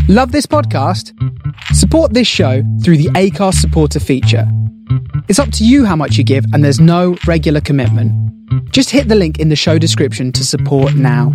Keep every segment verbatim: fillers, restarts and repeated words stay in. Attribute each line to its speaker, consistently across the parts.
Speaker 1: Love this podcast? Support this show through the Acast supporter feature. It's up to you how much you give, and there's no regular commitment. Just hit the link in the show description to support now.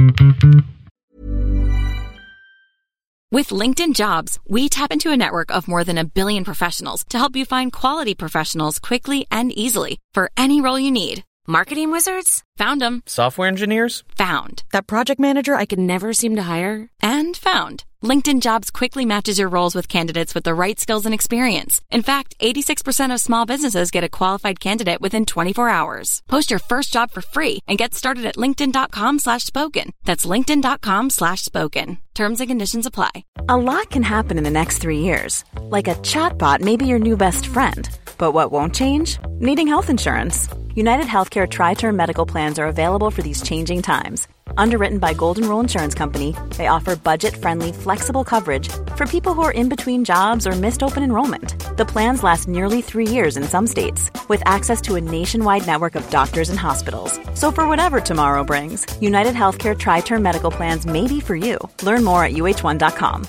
Speaker 2: With LinkedIn Jobs, we tap into a network of more than a billion professionals to help you find quality professionals quickly and easily for any role you need. Marketing wizards? Found them.
Speaker 3: Software engineers?
Speaker 2: Found. That project manager I could never seem to hire? And found. LinkedIn Jobs quickly matches your roles with candidates with the right skills and experience. In fact, eighty-six percent of small businesses get a qualified candidate within twenty-four hours. Post your first job for free and get started at linkedin.com slash spoken. That's linkedin.com slash spoken. Terms and conditions apply.
Speaker 4: A lot can happen in the next three years. Like a chatbot may be your new best friend. But what won't change? Needing health insurance. United Healthcare Tri-Term Medical Plans are available for these changing times. Underwritten by Golden Rule Insurance Company, they offer budget-friendly, flexible coverage for people who are in between jobs or missed open enrollment. The plans last nearly three years in some states, with access to a nationwide network of doctors and hospitals. So for whatever tomorrow brings, United Healthcare Tri-Term Medical Plans may be for you. Learn more at U H one dot com.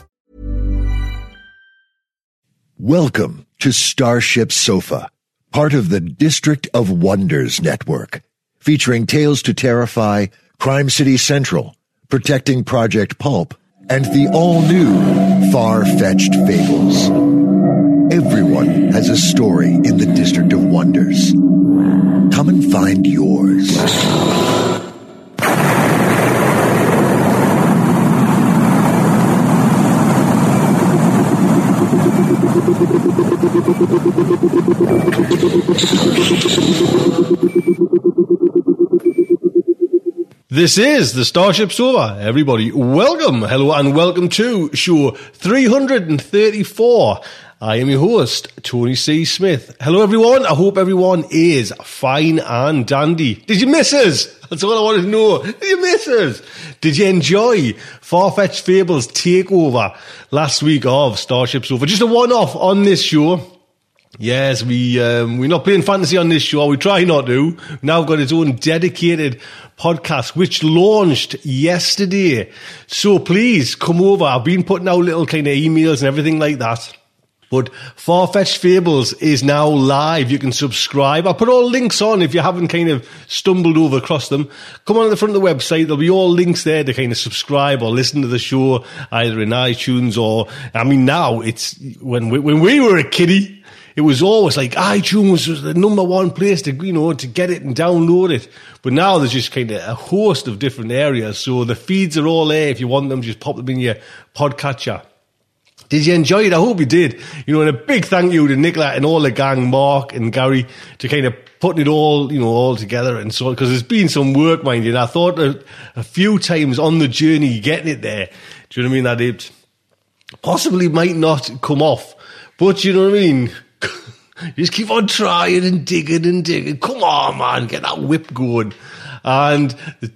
Speaker 5: Welcome to Starship Sofa, part of the District of Wonders network, featuring Tales to Terrify, Crime City Central, Protecting Project Pulp, and the all-new Far-Fetched Fables. Everyone has a story in the District of Wonders. Come and find yours.
Speaker 6: This is the Starship Sofa. Everybody, welcome, hello, and welcome to show three hundred thirty-four. I am your host, Tony C. Smith. Hello, everyone. I hope everyone is fine and dandy. Did you miss us? That's all I wanted to know. Did you miss us? Did you enjoy Far-Fetched Fables takeover last week of Starship Sofa? Just a one-off on this show. Yes, we, um, we're not playing fantasy on this show. We try not to. We've now got its own dedicated podcast, which launched yesterday. So please come over. I've been putting out little kind of emails and everything like that. But Far-Fetched Fables is now live. You can subscribe. I'll put all links on if you haven't kind of stumbled over across them. Come on to the front of the website. There'll be all links there to kind of subscribe or listen to the show either in iTunes or, I mean, now it's, when we, when we were a kiddie, it was always like iTunes was the number one place to, you know, to get it and download it. But now there's just kind of a host of different areas. So the feeds are all there. If you want them, just pop them in your podcatcher. Did you enjoy it? I hope you did. You know, and a big thank you to Nicola and all the gang, Mark and Gary, to kind of putting it all, you know, all together and so on. Because there's been some work, mind you. And I thought a, a few times on the journey getting it there. Do you know what I mean? That it possibly might not come off. But you know what I mean? Just keep on trying and digging and digging. Come on, man, get that whip going. And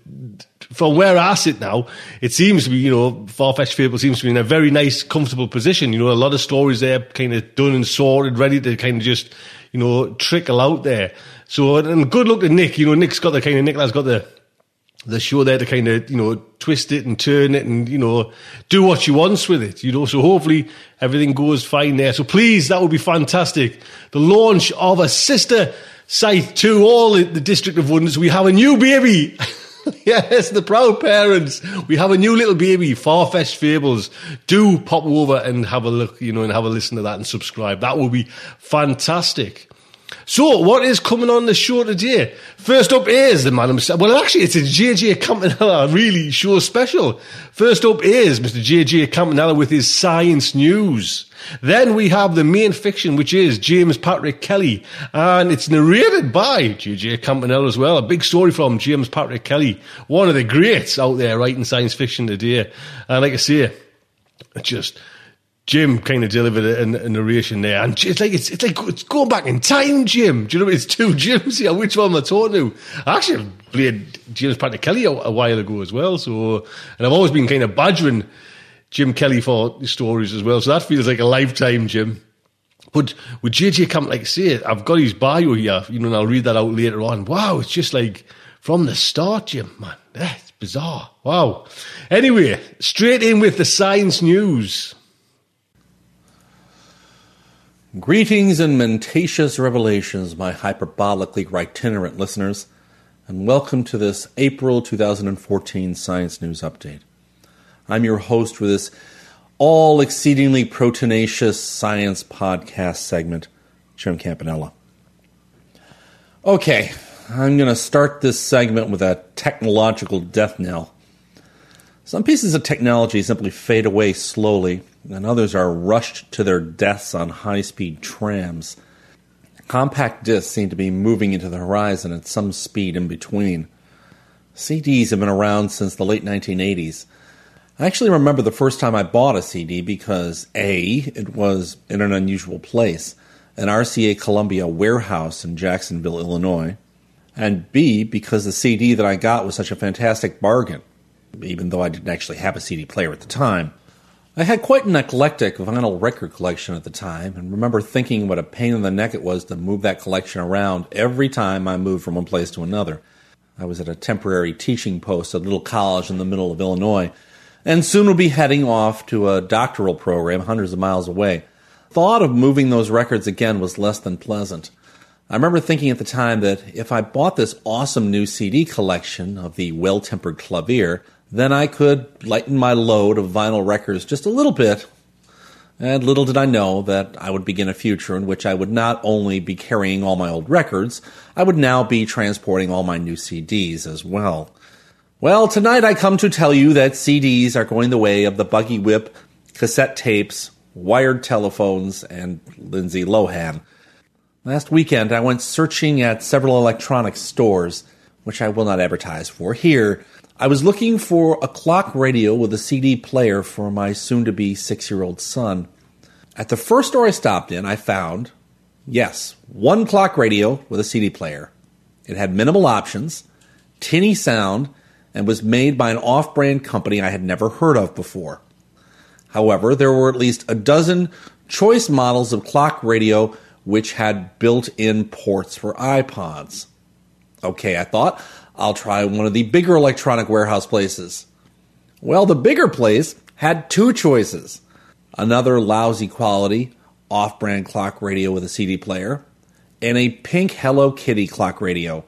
Speaker 6: from where I sit now, it seems to be, you know, Far-Fetched Fable seems to be in a very nice, comfortable position. You know, a lot of stories there kind of done and sorted, ready to kind of just, you know, trickle out there. So, and good luck to Nick. You know, Nick's got the kind of, Nicola's got the, the show there to kind of, you know, twist it and turn it and, you know, do what she wants with it, you know. So hopefully everything goes fine there. So please, that would be fantastic. The launch of a sister site to all the, the District of Wonders. We have a new baby. Yes, the proud parents. We have a new little baby, Far-Fetched Fables. Do pop over and have a look, you know, and have a listen to that and subscribe. That will be fantastic. So, what is coming on the show today? First up is the man himself. Well, actually, it's a J J Campanella really show special. First up is Mister J J Campanella with his science news. Then we have the main fiction, which is James Patrick Kelly, and it's narrated by J J Campanella as well. A big story from James Patrick Kelly, one of the greats out there writing science fiction today. And like I say, just Jim kind of delivered a, a narration there, and it's like it's it's like it's going back in time, Jim. Do you know what I mean? It's two Jims here? Which one am I talking to? I actually played James Patrick Kelly a, a while ago as well. So, and I've always been kind of badgering Jim Kelly for the stories as well. So that feels like a lifetime, Jim. But with J J Camp, like I say, I've got his bio here, you know, and I'll read that out later on. Wow, it's just like from the start, Jim, man. It's bizarre. Wow. Anyway, straight in with the science news.
Speaker 3: Greetings and mendacious revelations, my hyperbolically itinerant listeners, and welcome to this April twenty fourteen Science News Update. I'm your host for this all-exceedingly proteinaceous science podcast segment, Jim Campanella. Okay, I'm going to start this segment with a technological death knell. Some pieces of technology simply fade away slowly, and others are rushed to their deaths on high-speed trams. Compact discs seem to be moving into the horizon at some speed in between. C Ds have been around since the late nineteen eighties. I actually remember the first time I bought a C D because A, it was in an unusual place, an R C A Columbia warehouse in Jacksonville, Illinois, and B, because the C D that I got was such a fantastic bargain, even though I didn't actually have a C D player at the time. I had quite an eclectic vinyl record collection at the time, and remember thinking what a pain in the neck it was to move that collection around every time I moved from one place to another. I was at a temporary teaching post at a little college in the middle of Illinois, and soon would be heading off to a doctoral program hundreds of miles away. Thought of moving those records again was less than pleasant. I remember thinking at the time that if I bought this awesome new C D collection of the Well-Tempered Clavier, then I could lighten my load of vinyl records just a little bit, and little did I know that I would begin a future in which I would not only be carrying all my old records, I would now be transporting all my new C Ds as well. Well, tonight I come to tell you that C Ds are going the way of the buggy whip, cassette tapes, wired telephones, and Lindsay Lohan. Last weekend I went searching at several electronics stores, which I will not advertise for here. I was looking for a clock radio with a C D player for my soon-to-be six-year-old son. At the first store I stopped in, I found, yes, one clock radio with a C D player. It had minimal options, tinny sound, and was made by an off-brand company I had never heard of before. However, there were at least a dozen choice models of clock radio which had built-in ports for iPods. Okay, I thought, I'll try one of the bigger electronic warehouse places. Well, the bigger place had two choices. Another lousy quality, off-brand clock radio with a C D player, and a pink Hello Kitty clock radio.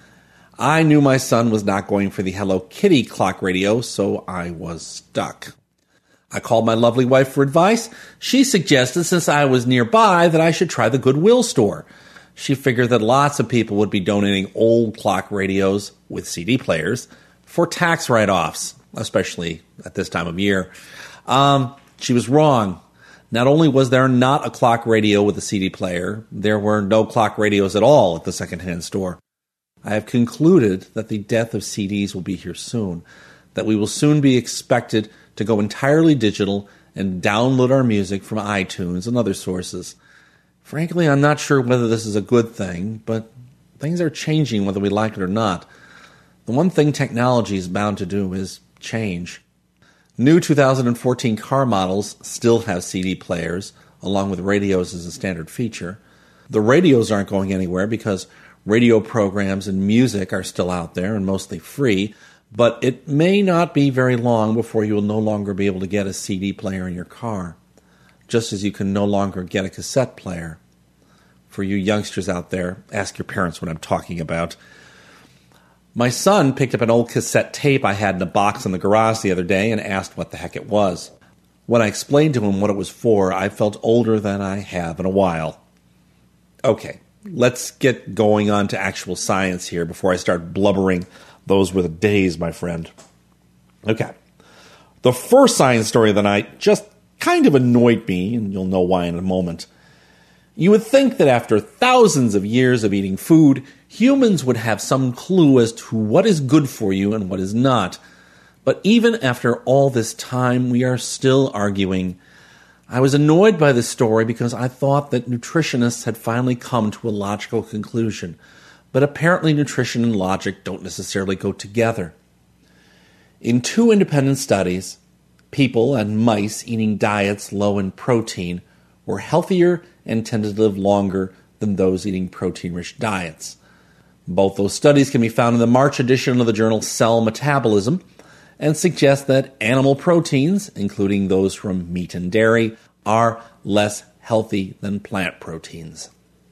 Speaker 3: I knew my son was not going for the Hello Kitty clock radio, so I was stuck. I called my lovely wife for advice. She suggested, since I was nearby, that I should try the Goodwill store. She figured that lots of people would be donating old clock radios with C D players for tax write-offs, especially at this time of year. Um, she was wrong. Not only was there not a clock radio with a C D player, there were no clock radios at all at the secondhand store. I have concluded that the death of C Ds will be here soon, that we will soon be expected to go entirely digital and download our music from iTunes and other sources. Frankly, I'm not sure whether this is a good thing, but things are changing whether we like it or not. The one thing technology is bound to do is change. New two thousand fourteen car models still have C D players, along with radios as a standard feature. The radios aren't going anywhere because radio programs and music are still out there and mostly free, but it may not be very long before you will no longer be able to get a C D player in your car, just as you can no longer get a cassette player. For you youngsters out there, ask your parents what I'm talking about. My son picked up an old cassette tape I had in a box in the garage the other day and asked what the heck it was. When I explained to him what it was for, I felt older than I have in a while. Okay, let's get going on to actual science here before I start blubbering. Those were the days, my friend. Okay, the first science story of the night just kind of annoyed me, and you'll know why in a moment. You would think that after thousands of years of eating food, humans would have some clue as to what is good for you and what is not. But even after all this time, we are still arguing. I was annoyed by this story because I thought that nutritionists had finally come to a logical conclusion. But apparently nutrition and logic don't necessarily go together. In two independent studies, people and mice eating diets low in protein were healthier and tended to live longer than those eating protein-rich diets. Both those studies can be found in the March edition of the journal Cell Metabolism and suggest that animal proteins, including those from meat and dairy, are less healthy than plant proteins.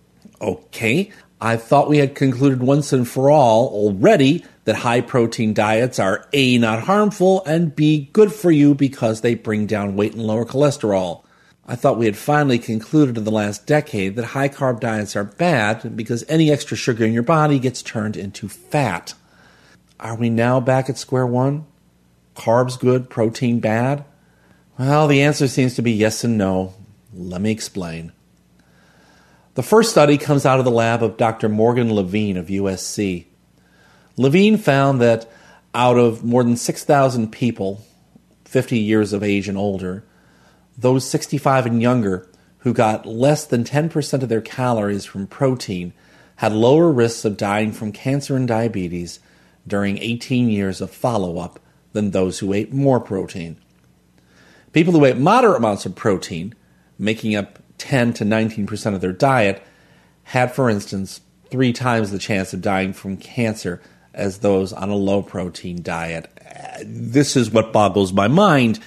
Speaker 3: Okay, I thought we had concluded once and for all already that high-protein diets are A, not harmful, and B, good for you because they bring down weight and lower cholesterol. I thought we had finally concluded in the last decade that high-carb diets are bad because any extra sugar in your body gets turned into fat. Are we now back at square one? Carbs good, protein bad? Well, the answer seems to be yes and no. Let me explain. The first study comes out of the lab of Doctor Morgan Levine of U S C. Levine found that out of more than six thousand people, fifty years of age and older, those sixty-five and younger who got less than ten percent of their calories from protein had lower risks of dying from cancer and diabetes during eighteen years of follow-up than those who ate more protein. People who ate moderate amounts of protein, making up ten to nineteen percent of their diet, had, for instance, three times the chance of dying from cancer as those on a low-protein diet. This is what boggles my mind.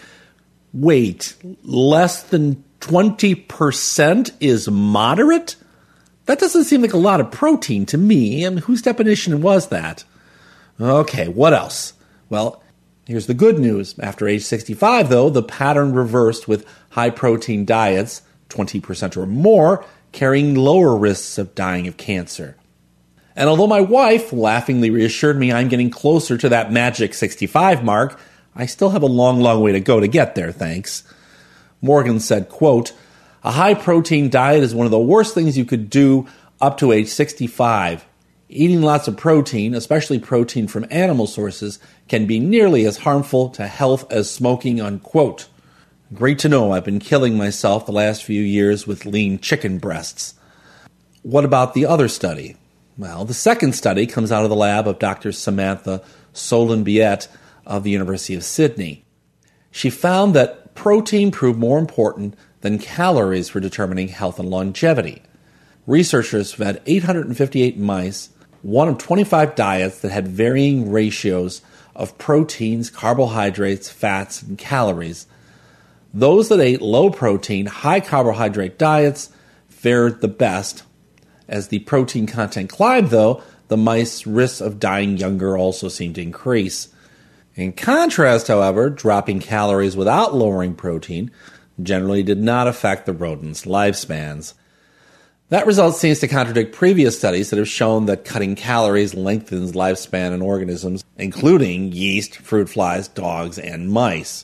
Speaker 3: Wait, less than twenty percent is moderate? That doesn't seem like a lot of protein to me. I mean, whose definition was that? Okay, what else? Well, here's the good news. After age sixty-five, though, the pattern reversed with high-protein diets, twenty percent or more, carrying lower risks of dying of cancer. And although my wife laughingly reassured me I'm getting closer to that magic sixty-five mark, I still have a long, long way to go to get there, thanks. Morgan said, quote, "A high-protein diet is one of the worst things you could do up to age sixty-five. Eating lots of protein, especially protein from animal sources, can be nearly as harmful to health as smoking," unquote. Great to know I've been killing myself the last few years with lean chicken breasts. What about the other study? Well, the second study comes out of the lab of Doctor Samantha Solon-Biet of the University of Sydney. She found that protein proved more important than calories for determining health and longevity. Researchers fed eight hundred fifty-eight mice one of twenty-five diets that had varying ratios of proteins, carbohydrates, fats, and calories. Those that ate low-protein, high-carbohydrate diets fared the best. As the protein content climbed, though, the mice's risks of dying younger also seemed to increase. In contrast, however, dropping calories without lowering protein generally did not affect the rodents' lifespans. That result seems to contradict previous studies that have shown that cutting calories lengthens lifespan in organisms, including yeast, fruit flies, dogs, and mice.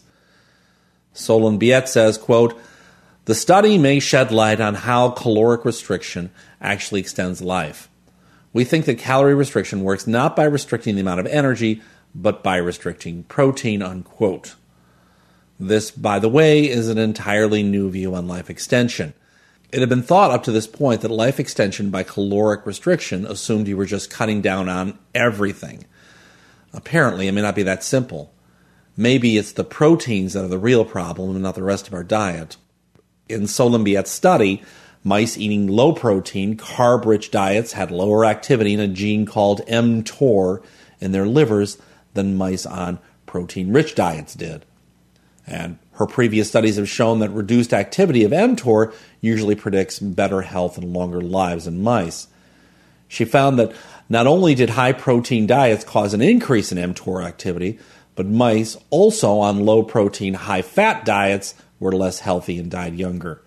Speaker 3: Solon-Biet says, quote, "The study may shed light on how caloric restriction actually extends life. We think that calorie restriction works not by restricting the amount of energy, but by restricting protein," unquote. This, by the way, is an entirely new view on life extension. It had been thought up to this point that life extension by caloric restriction assumed you were just cutting down on everything. Apparently, it may not be that simple. Maybe it's the proteins that are the real problem and not the rest of our diet. In Solon-Biet's study, mice eating low-protein, carb-rich diets had lower activity in a gene called mTOR in their livers than mice on protein-rich diets did. And her previous studies have shown that reduced activity of mTOR usually predicts better health and longer lives in mice. She found that not only did high-protein diets cause an increase in mTOR activity, but mice also on low-protein, high-fat diets were less healthy and died younger.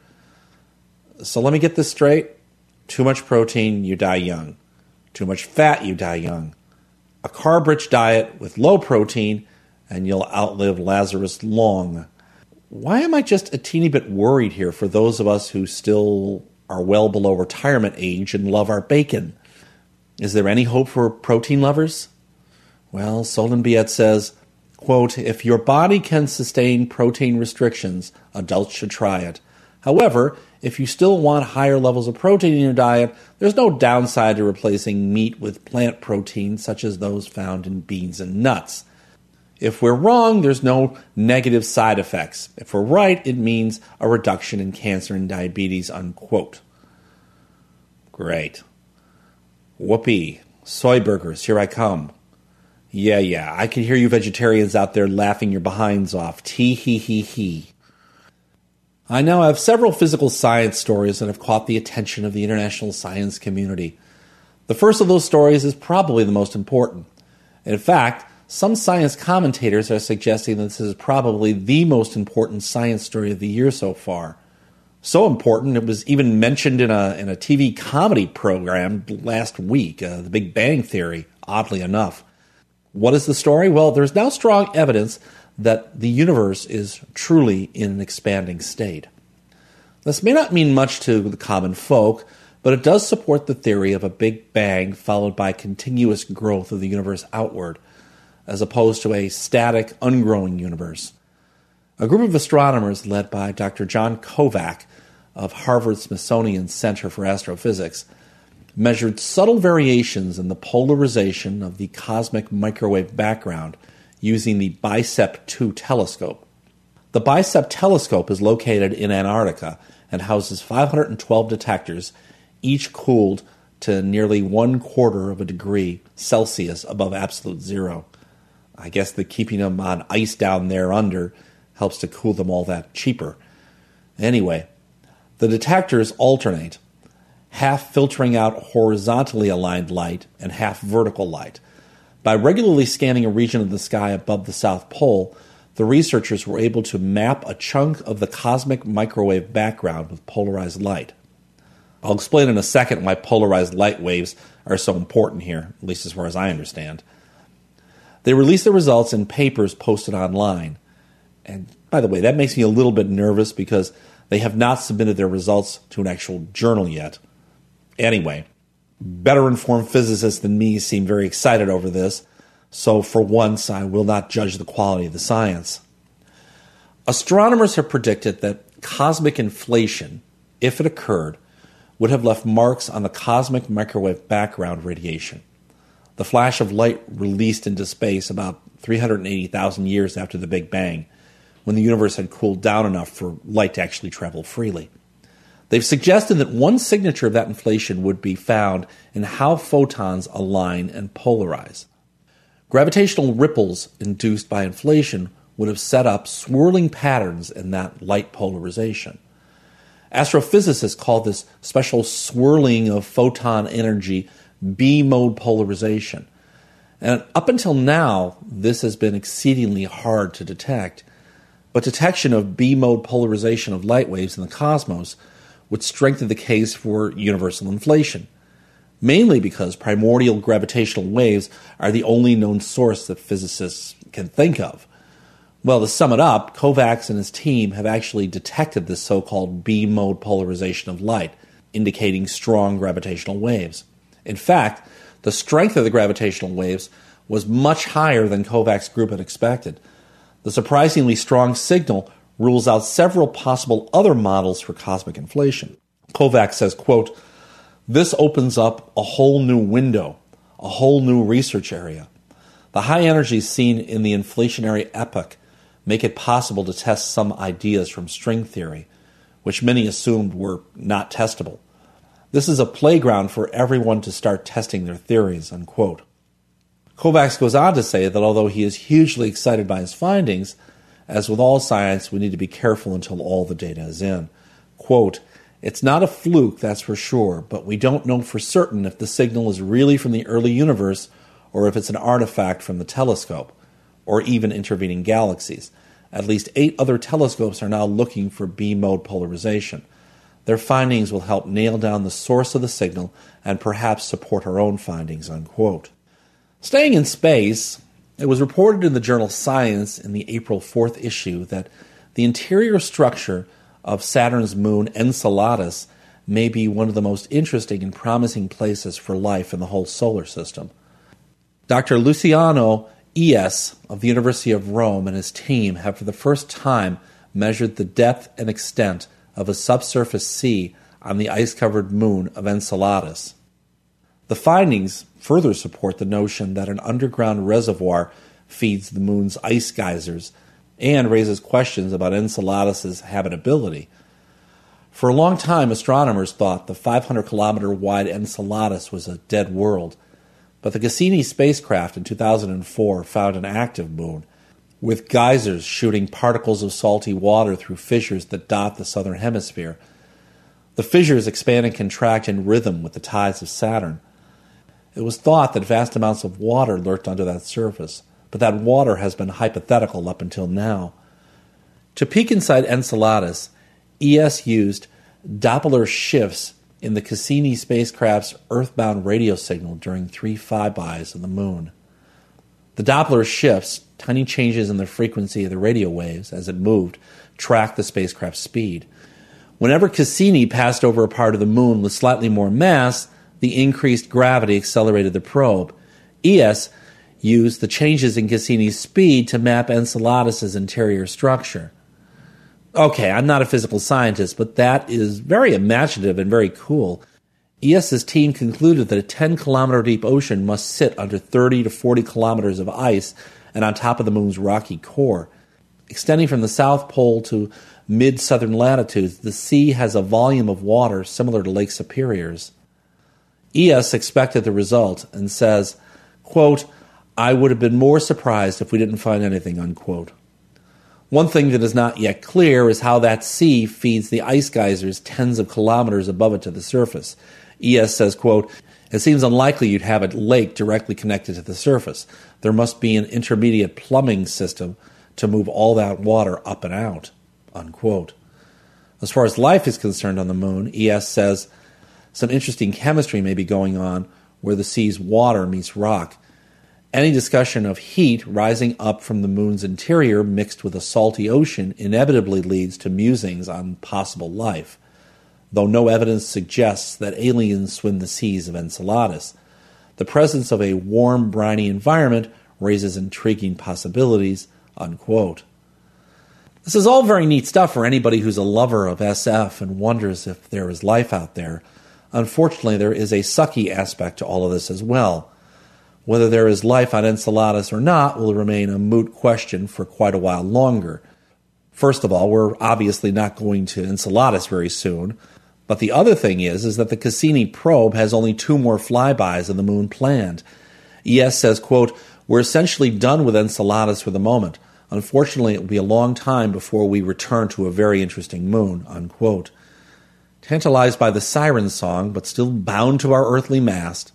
Speaker 3: So let me get this straight. Too much protein, you die young. Too much fat, you die young. A carb-rich diet with low protein, and you'll outlive Lazarus long. Why am I just a teeny bit worried here for those of us who still are well below retirement age and love our bacon? Is there any hope for protein lovers? Well, Solon-Biet says, quote, "If your body can sustain protein restrictions, adults should try it. However, if you still want higher levels of protein in your diet, there's no downside to replacing meat with plant proteins such as those found in beans and nuts. If we're wrong, there's no negative side effects. If we're right, it means a reduction in cancer and diabetes," unquote. Great. Whoopee. Soy burgers, here I come. Yeah, yeah, I can hear you vegetarians out there laughing your behinds off. Tee-hee-hee-hee. I now have several physical science stories that have caught the attention of the international science community. The first of those stories is probably the most important. In fact, some science commentators are suggesting that this is probably the most important science story of the year so far. So important, it was even mentioned in a in a T V comedy program last week, uh, The Big Bang Theory, oddly enough. What is the story? Well, there's now strong evidence that the universe is truly in an expanding state. This may not mean much to the common folk, but it does support the theory of a Big Bang followed by continuous growth of the universe outward, as opposed to a static, ungrowing universe. A group of astronomers led by Doctor John Kovac of Harvard-Smithsonian Center for Astrophysics measured subtle variations in the polarization of the cosmic microwave background using the BICEP two telescope. The BICEP telescope is located in Antarctica and houses five hundred twelve detectors, each cooled to nearly one quarter of a degree Celsius above absolute zero. I guess that keeping them on ice down there under helps to cool them all that cheaper. Anyway, the detectors alternate, half filtering out horizontally aligned light and half vertical light. By regularly scanning a region of the sky above the South Pole, the researchers were able to map a chunk of the cosmic microwave background with polarized light. I'll explain in a second why polarized light waves are so important here, at least as far as I understand. They released the results in papers posted online. And by the way, that makes me a little bit nervous because they have not submitted their results to an actual journal yet. Anyway, better-informed physicists than me seem very excited over this, so for once I will not judge the quality of the science. Astronomers have predicted that cosmic inflation, if it occurred, would have left marks on the cosmic microwave background radiation. The flash of light released into space about three hundred eighty thousand years after the Big Bang, when the universe had cooled down enough for light to actually travel freely. They've suggested that one signature of that inflation would be found in how photons align and polarize. Gravitational ripples induced by inflation would have set up swirling patterns in that light polarization. Astrophysicists call this special swirling of photon energy B-mode polarization. And up until now, this has been exceedingly hard to detect. But detection of B-mode polarization of light waves in the cosmos would strengthen the case for universal inflation, mainly because primordial gravitational waves are the only known source that physicists can think of. Well, to sum it up, Kovacs and his team have actually detected this so-called B-mode polarization of light, indicating strong gravitational waves. In fact, the strength of the gravitational waves was much higher than Kovac's group had expected. The surprisingly strong signal rules out several possible other models for cosmic inflation. Kovac says, quote, "This opens up a whole new window, a whole new research area. The high energies seen in the inflationary epoch make it possible to test some ideas from string theory, which many assumed were not testable. This is a playground for everyone to start testing their theories," unquote. Kovacs goes on to say that although he is hugely excited by his findings, as with all science, we need to be careful until all the data is in. Quote, "It's not a fluke, that's for sure, but we don't know for certain if the signal is really from the early universe or if it's an artifact from the telescope, or even intervening galaxies. At least eight other telescopes are now looking for B-mode polarization. Their findings will help nail down the source of the signal and perhaps support our own findings," unquote. Staying in space, it was reported in the journal Science in the April fourth issue that the interior structure of Saturn's moon Enceladus may be one of the most interesting and promising places for life in the whole solar system. Doctor Luciano Ies of the University of Rome and his team have for the first time measured the depth and extent of a subsurface sea on the ice-covered moon of Enceladus. The findings further support the notion that an underground reservoir feeds the moon's ice geysers and raises questions about Enceladus' habitability. For a long time, astronomers thought the five hundred kilometer wide Enceladus was a dead world, But the Cassini spacecraft in two thousand four found an active moon, with geysers shooting particles of salty water through fissures that dot the southern hemisphere. The fissures expand and contract in rhythm with the tides of Saturn. It was thought that vast amounts of water lurked under that surface, but that water has been hypothetical up until now. To peek inside Enceladus, E S used Doppler shifts in the Cassini spacecraft's earthbound radio signal during three flybys of the moon. The Doppler shifts, tiny changes in the frequency of the radio waves as it moved, tracked the spacecraft's speed. Whenever Cassini passed over a part of the moon with slightly more mass, the increased gravity accelerated the probe. E S used the changes in Cassini's speed to map Enceladus's interior structure. Okay, I'm not a physical scientist, but that is very imaginative and very cool. ES's team concluded that a ten-kilometer deep ocean must sit under thirty to forty kilometers of ice and on top of the moon's rocky core. Extending from the South Pole to mid-southern latitudes, the sea has a volume of water similar to Lake Superior's. E S expected the result and says, quote, "I would have been more surprised if we didn't find anything," unquote. One thing that is not yet clear is how that sea feeds the ice geysers tens of kilometers above it to the surface. E S says, quote, "It seems unlikely you'd have a lake directly connected to the surface. There must be an intermediate plumbing system to move all that water up and out," unquote. As far as life is concerned on the moon, E S says some interesting chemistry may be going on where the sea's water meets rock. Any discussion of heat rising up from the moon's interior mixed with a salty ocean inevitably leads to musings on possible life, though no evidence suggests that aliens swim the seas of Enceladus. The presence of a warm, briny environment raises intriguing possibilities, unquote. This is all very neat stuff for anybody who's a lover of S F and wonders if there is life out there. Unfortunately, there is a sucky aspect to all of this as well. Whether there is life on Enceladus or not will remain a moot question for quite a while longer. First of all, we're obviously not going to Enceladus very soon. But the other thing is, is that the Cassini probe has only two more flybys of the moon planned. E S says, quote, "We're essentially done with Enceladus for the moment. Unfortunately, it will be a long time before we return to a very interesting moon," unquote. Tantalized by the siren song, but still bound to our earthly mast.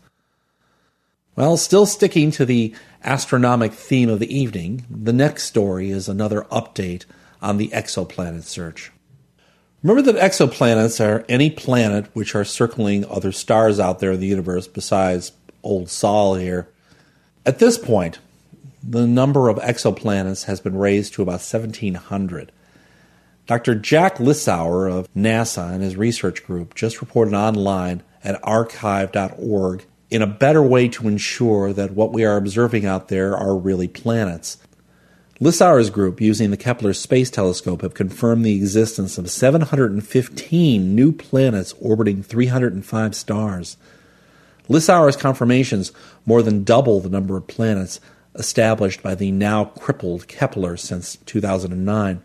Speaker 3: Well, still sticking to the astronomic theme of the evening, the next story is another update on the exoplanet search. Remember that exoplanets are any planet which are circling other stars out there in the universe besides old Sol here. At this point, the number of exoplanets has been raised to about seventeen hundred. Doctor Jack Lissauer of NASA and his research group just reported online at archive dot org in a better way to ensure that what we are observing out there are really planets. Lissauer's group, using the Kepler Space Telescope, have confirmed the existence of seven hundred fifteen new planets orbiting three hundred five stars. Lissauer's confirmations more than double the number of planets established by the now crippled Kepler since two thousand nine.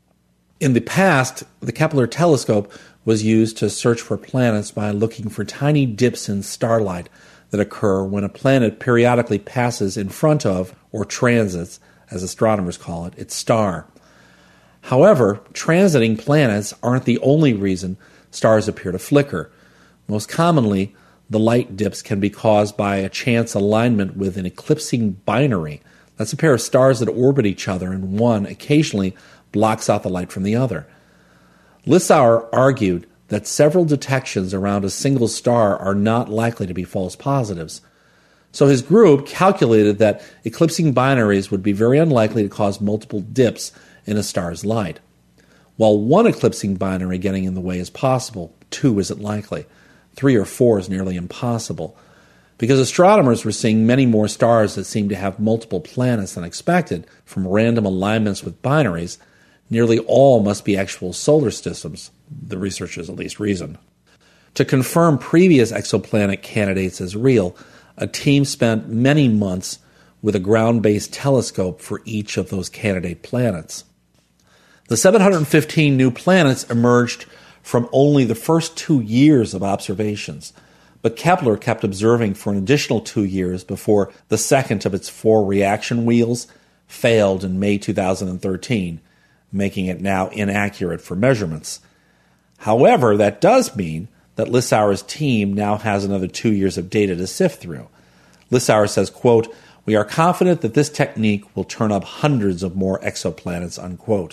Speaker 3: In the past, the Kepler telescope was used to search for planets by looking for tiny dips in starlight that occur when a planet periodically passes in front of, or transits, as astronomers call it, its star. However, transiting planets aren't the only reason stars appear to flicker. Most commonly, the light dips can be caused by a chance alignment with an eclipsing binary. That's a pair of stars that orbit each other, and one occasionally blocks out the light from the other. Lissauer argued that several detections around a single star are not likely to be false positives. So his group calculated that eclipsing binaries would be very unlikely to cause multiple dips in a star's light. While one eclipsing binary getting in the way is possible, two isn't likely. Three or four is nearly impossible. Because astronomers were seeing many more stars that seemed to have multiple planets than expected from random alignments with binaries, nearly all must be actual solar systems, the researchers at least reasoned. To confirm previous exoplanet candidates as real, a team spent many months with a ground-based telescope for each of those candidate planets. The seven hundred fifteen new planets emerged from only the first two years of observations, but Kepler kept observing for an additional two years before the second of its four reaction wheels failed in May two thousand thirteen, making it now inaccurate for measurements. However, that does mean that Lissauer's team now has another two years of data to sift through. Lissauer says, quote, "We are confident that this technique will turn up hundreds of more exoplanets," unquote.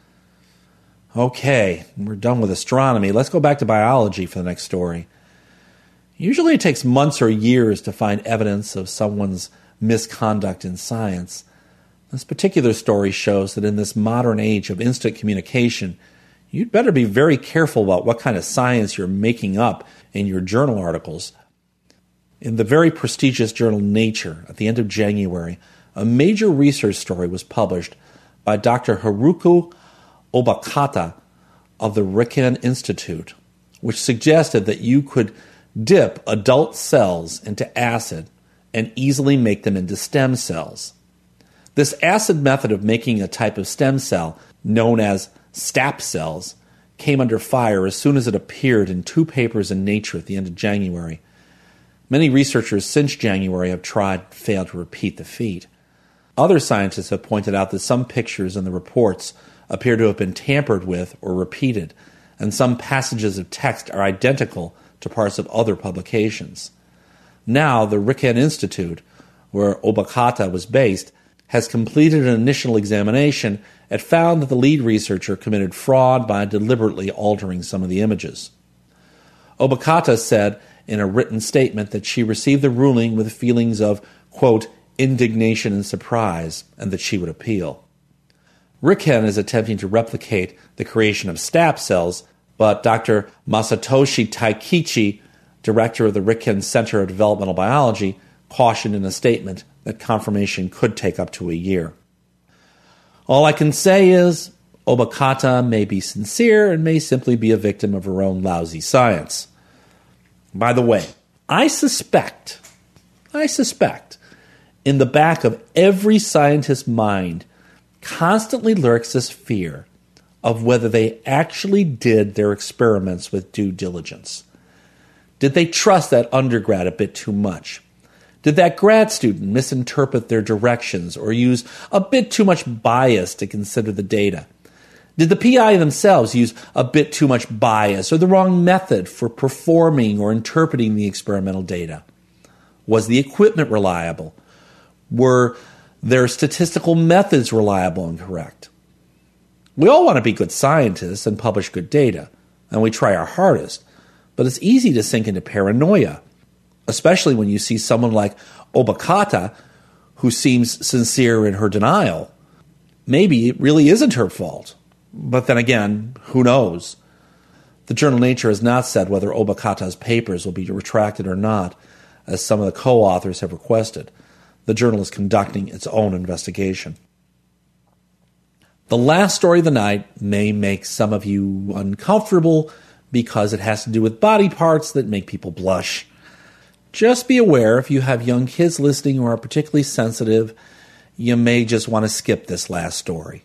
Speaker 3: Okay, we're done with astronomy. Let's go back to biology for the next story. Usually it takes months or years to find evidence of someone's misconduct in science. This particular story shows that in this modern age of instant communication, you'd better be very careful about what kind of science you're making up in your journal articles. In the very prestigious journal Nature, at the end of January, a major research story was published by Doctor Haruko Obokata of the Riken Institute, which suggested that you could dip adult cells into acid and easily make them into stem cells. This acid method of making a type of stem cell, known as stap cells, came under fire as soon as it appeared in two papers in Nature at the end of January. Many researchers since January have tried and failed to repeat the feat. Other scientists have pointed out that some pictures in the reports appear to have been tampered with or repeated, and some passages of text are identical to parts of other publications. Now, the Riken Institute, where Obokata was based, has completed an initial examination and found that the lead researcher committed fraud by deliberately altering some of the images. Obokata said in a written statement that she received the ruling with feelings of, quote, indignation and surprise, and that she would appeal. Riken is attempting to replicate the creation of stap cells, but Doctor Masatoshi Taikichi, director of the Riken Center of Developmental Biology, cautioned in a statement that confirmation could take up to a year. All I can say is, Obokata may be sincere and may simply be a victim of her own lousy science. By the way, I suspect, I suspect, in the back of every scientist's mind constantly lurks this fear of whether they actually did their experiments with due diligence. Did they trust that undergrad a bit too much? Did that grad student misinterpret their directions or use a bit too much bias to consider the data? Did the P I themselves use a bit too much bias or the wrong method for performing or interpreting the experimental data? Was the equipment reliable? Were their statistical methods reliable and correct? We all want to be good scientists and publish good data, and we try our hardest, but it's easy to sink into paranoia, especially when you see someone like Obokata who seems sincere in her denial. Maybe it really isn't her fault. But then again, who knows? The journal Nature has not said whether Obokata's papers will be retracted or not, as some of the co-authors have requested. The journal is conducting its own investigation. The last story of the night may make some of you uncomfortable because it has to do with body parts that make people blush. Just be aware, if you have young kids listening or are particularly sensitive, you may just want to skip this last story.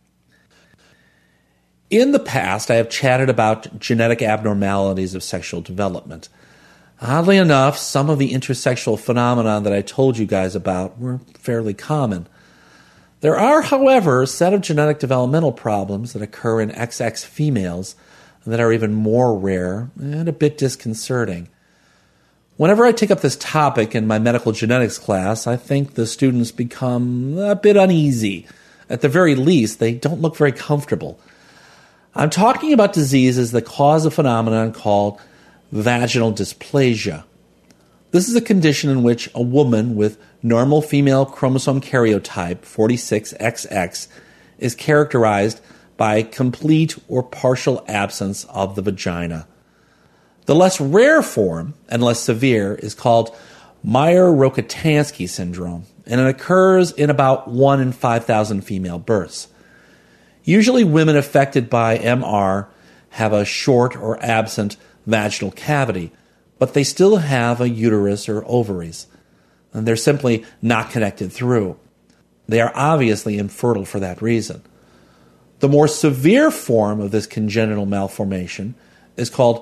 Speaker 3: In the past, I have chatted about genetic abnormalities of sexual development. Oddly enough, some of the intersexual phenomena that I told you guys about were fairly common. There are, however, a set of genetic developmental problems that occur in X X females that are even more rare and a bit disconcerting. Whenever I take up this topic in my medical genetics class, I think the students become a bit uneasy. At the very least, they don't look very comfortable. I'm talking about diseases that cause a phenomenon called vaginal dysplasia. This is a condition in which a woman with normal female chromosome karyotype forty-six X X is characterized by complete or partial absence of the vagina. The less rare form and less severe is called Mayer-Rokitansky syndrome, and it occurs in about one in five thousand female births. Usually women affected by M R have a short or absent vaginal cavity, but they still have a uterus or ovaries, and they're simply not connected through. They are obviously infertile for that reason. The more severe form of this congenital malformation is called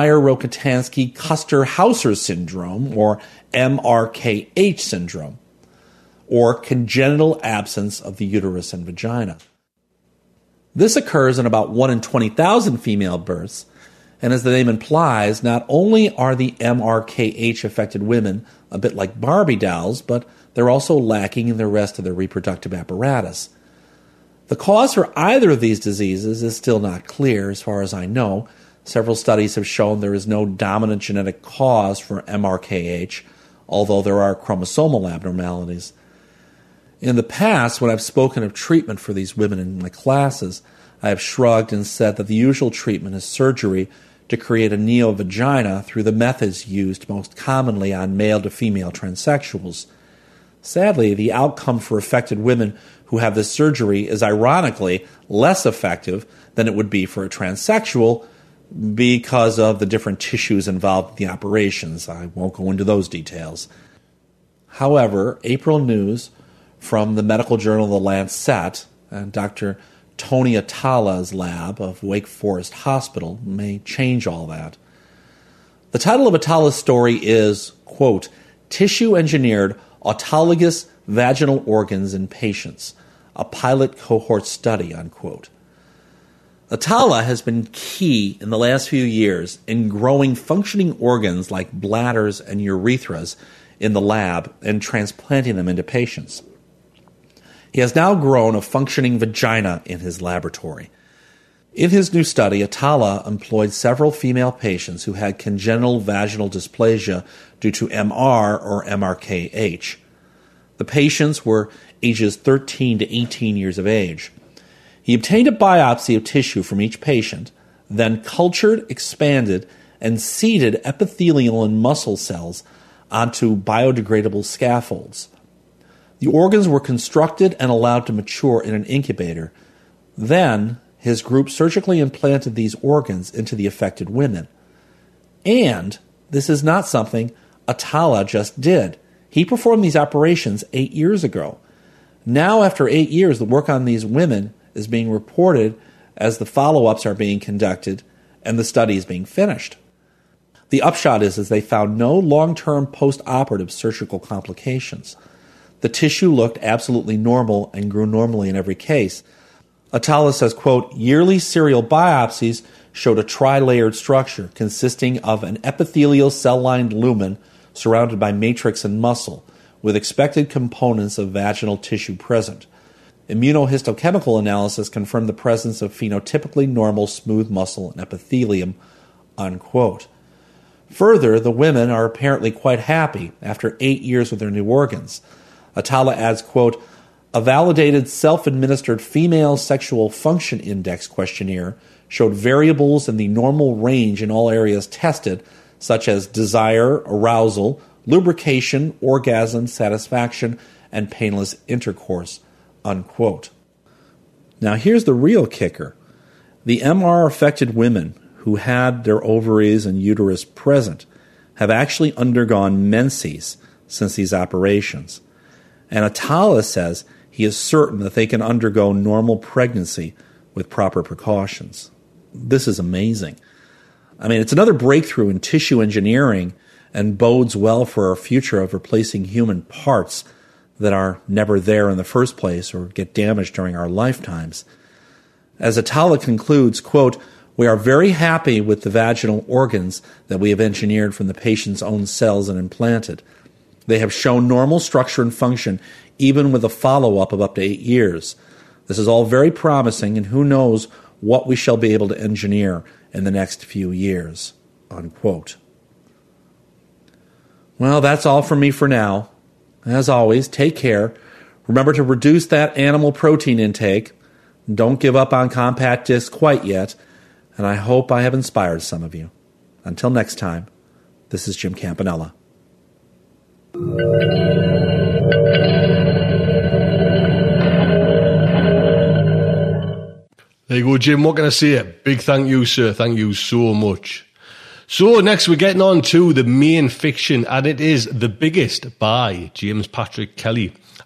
Speaker 3: Mayer-Rokitansky-Kuster-Hauser syndrome, or M R K H syndrome, or congenital absence of the uterus and vagina. This occurs in about one in twenty thousand female births, and as the name implies, not only are the M R K H-affected women a bit like Barbie dolls, but they're also lacking in the rest of their reproductive apparatus. The cause for either of these diseases is still not clear, as far as I know. Several studies have shown there is no dominant genetic cause for M R K H, although there are chromosomal abnormalities. In the past, when I've spoken of treatment for these women in my classes, I have shrugged and said that the usual treatment is surgery to create a neovagina through the methods used most commonly on male-to-female transsexuals. Sadly, the outcome for affected women who have this surgery is ironically less effective than it would be for a transsexual because of the different tissues involved in the operations. I won't go into those details. However, April news from the medical journal The Lancet and Doctor Tony Atala's lab of Wake Forest Hospital may change all that. The title of Atala's story is, quote, Tissue-Engineered Autologous Vaginal Organs in Patients, a Pilot Cohort Study, unquote. Atala has been key in the last few years in growing functioning organs like bladders and urethras in the lab and transplanting them into patients. He has now grown a functioning vagina in his laboratory. In his new study, Atala employed several female patients who had congenital vaginal dysplasia due to M R or M R K H. The patients were ages thirteen to eighteen years of age. He obtained a biopsy of tissue from each patient, then cultured, expanded, and seeded epithelial and muscle cells onto biodegradable scaffolds. The organs were constructed and allowed to mature in an incubator. Then, his group surgically implanted these organs into the affected women. And this is not something Atala just did. He performed these operations eight years ago. Now, after eight years, the work on these women is being reported as the follow-ups are being conducted and the study is being finished. The upshot is, is they found no long-term post-operative surgical complications. The tissue looked absolutely normal and grew normally in every case. Atala says, quote, yearly serial biopsies showed a tri-layered structure consisting of an epithelial cell-lined lumen surrounded by matrix and muscle, with expected components of vaginal tissue present. Immunohistochemical analysis confirmed the presence of phenotypically normal smooth muscle and epithelium, unquote. Further, the women are apparently quite happy after eight years with their new organs. Atala adds, quote, a validated self-administered female sexual function index questionnaire showed variables in the normal range in all areas tested, such as desire, arousal, lubrication, orgasm, satisfaction, and painless intercourse, unquote. Now here's the real kicker. The M R-affected women who had their ovaries and uterus present have actually undergone menses since these operations. And Atala says he is certain that they can undergo normal pregnancy with proper precautions. This is amazing. I mean, it's another breakthrough in tissue engineering and bodes well for our future of replacing human parts that are never there in the first place or get damaged during our lifetimes. As Atala concludes, quote, we are very happy with the vaginal organs that we have engineered from the patient's own cells and implanted. They have shown normal structure and function, even with a follow-up of up to eight years. This is all very promising, and who knows what we shall be able to engineer in the next few years, unquote. Well, that's all from me for now. As always, take care. Remember to reduce that animal protein intake. Don't give up on compact discs quite yet, and I hope I have inspired some of you. Until next time, this is Jim Campanella.
Speaker 6: There you go, Jim. What can I say? Big thank you, sir. Thank you so much. So next we're getting on to the main fiction, and it is The Biggest by James Patrick Kelly.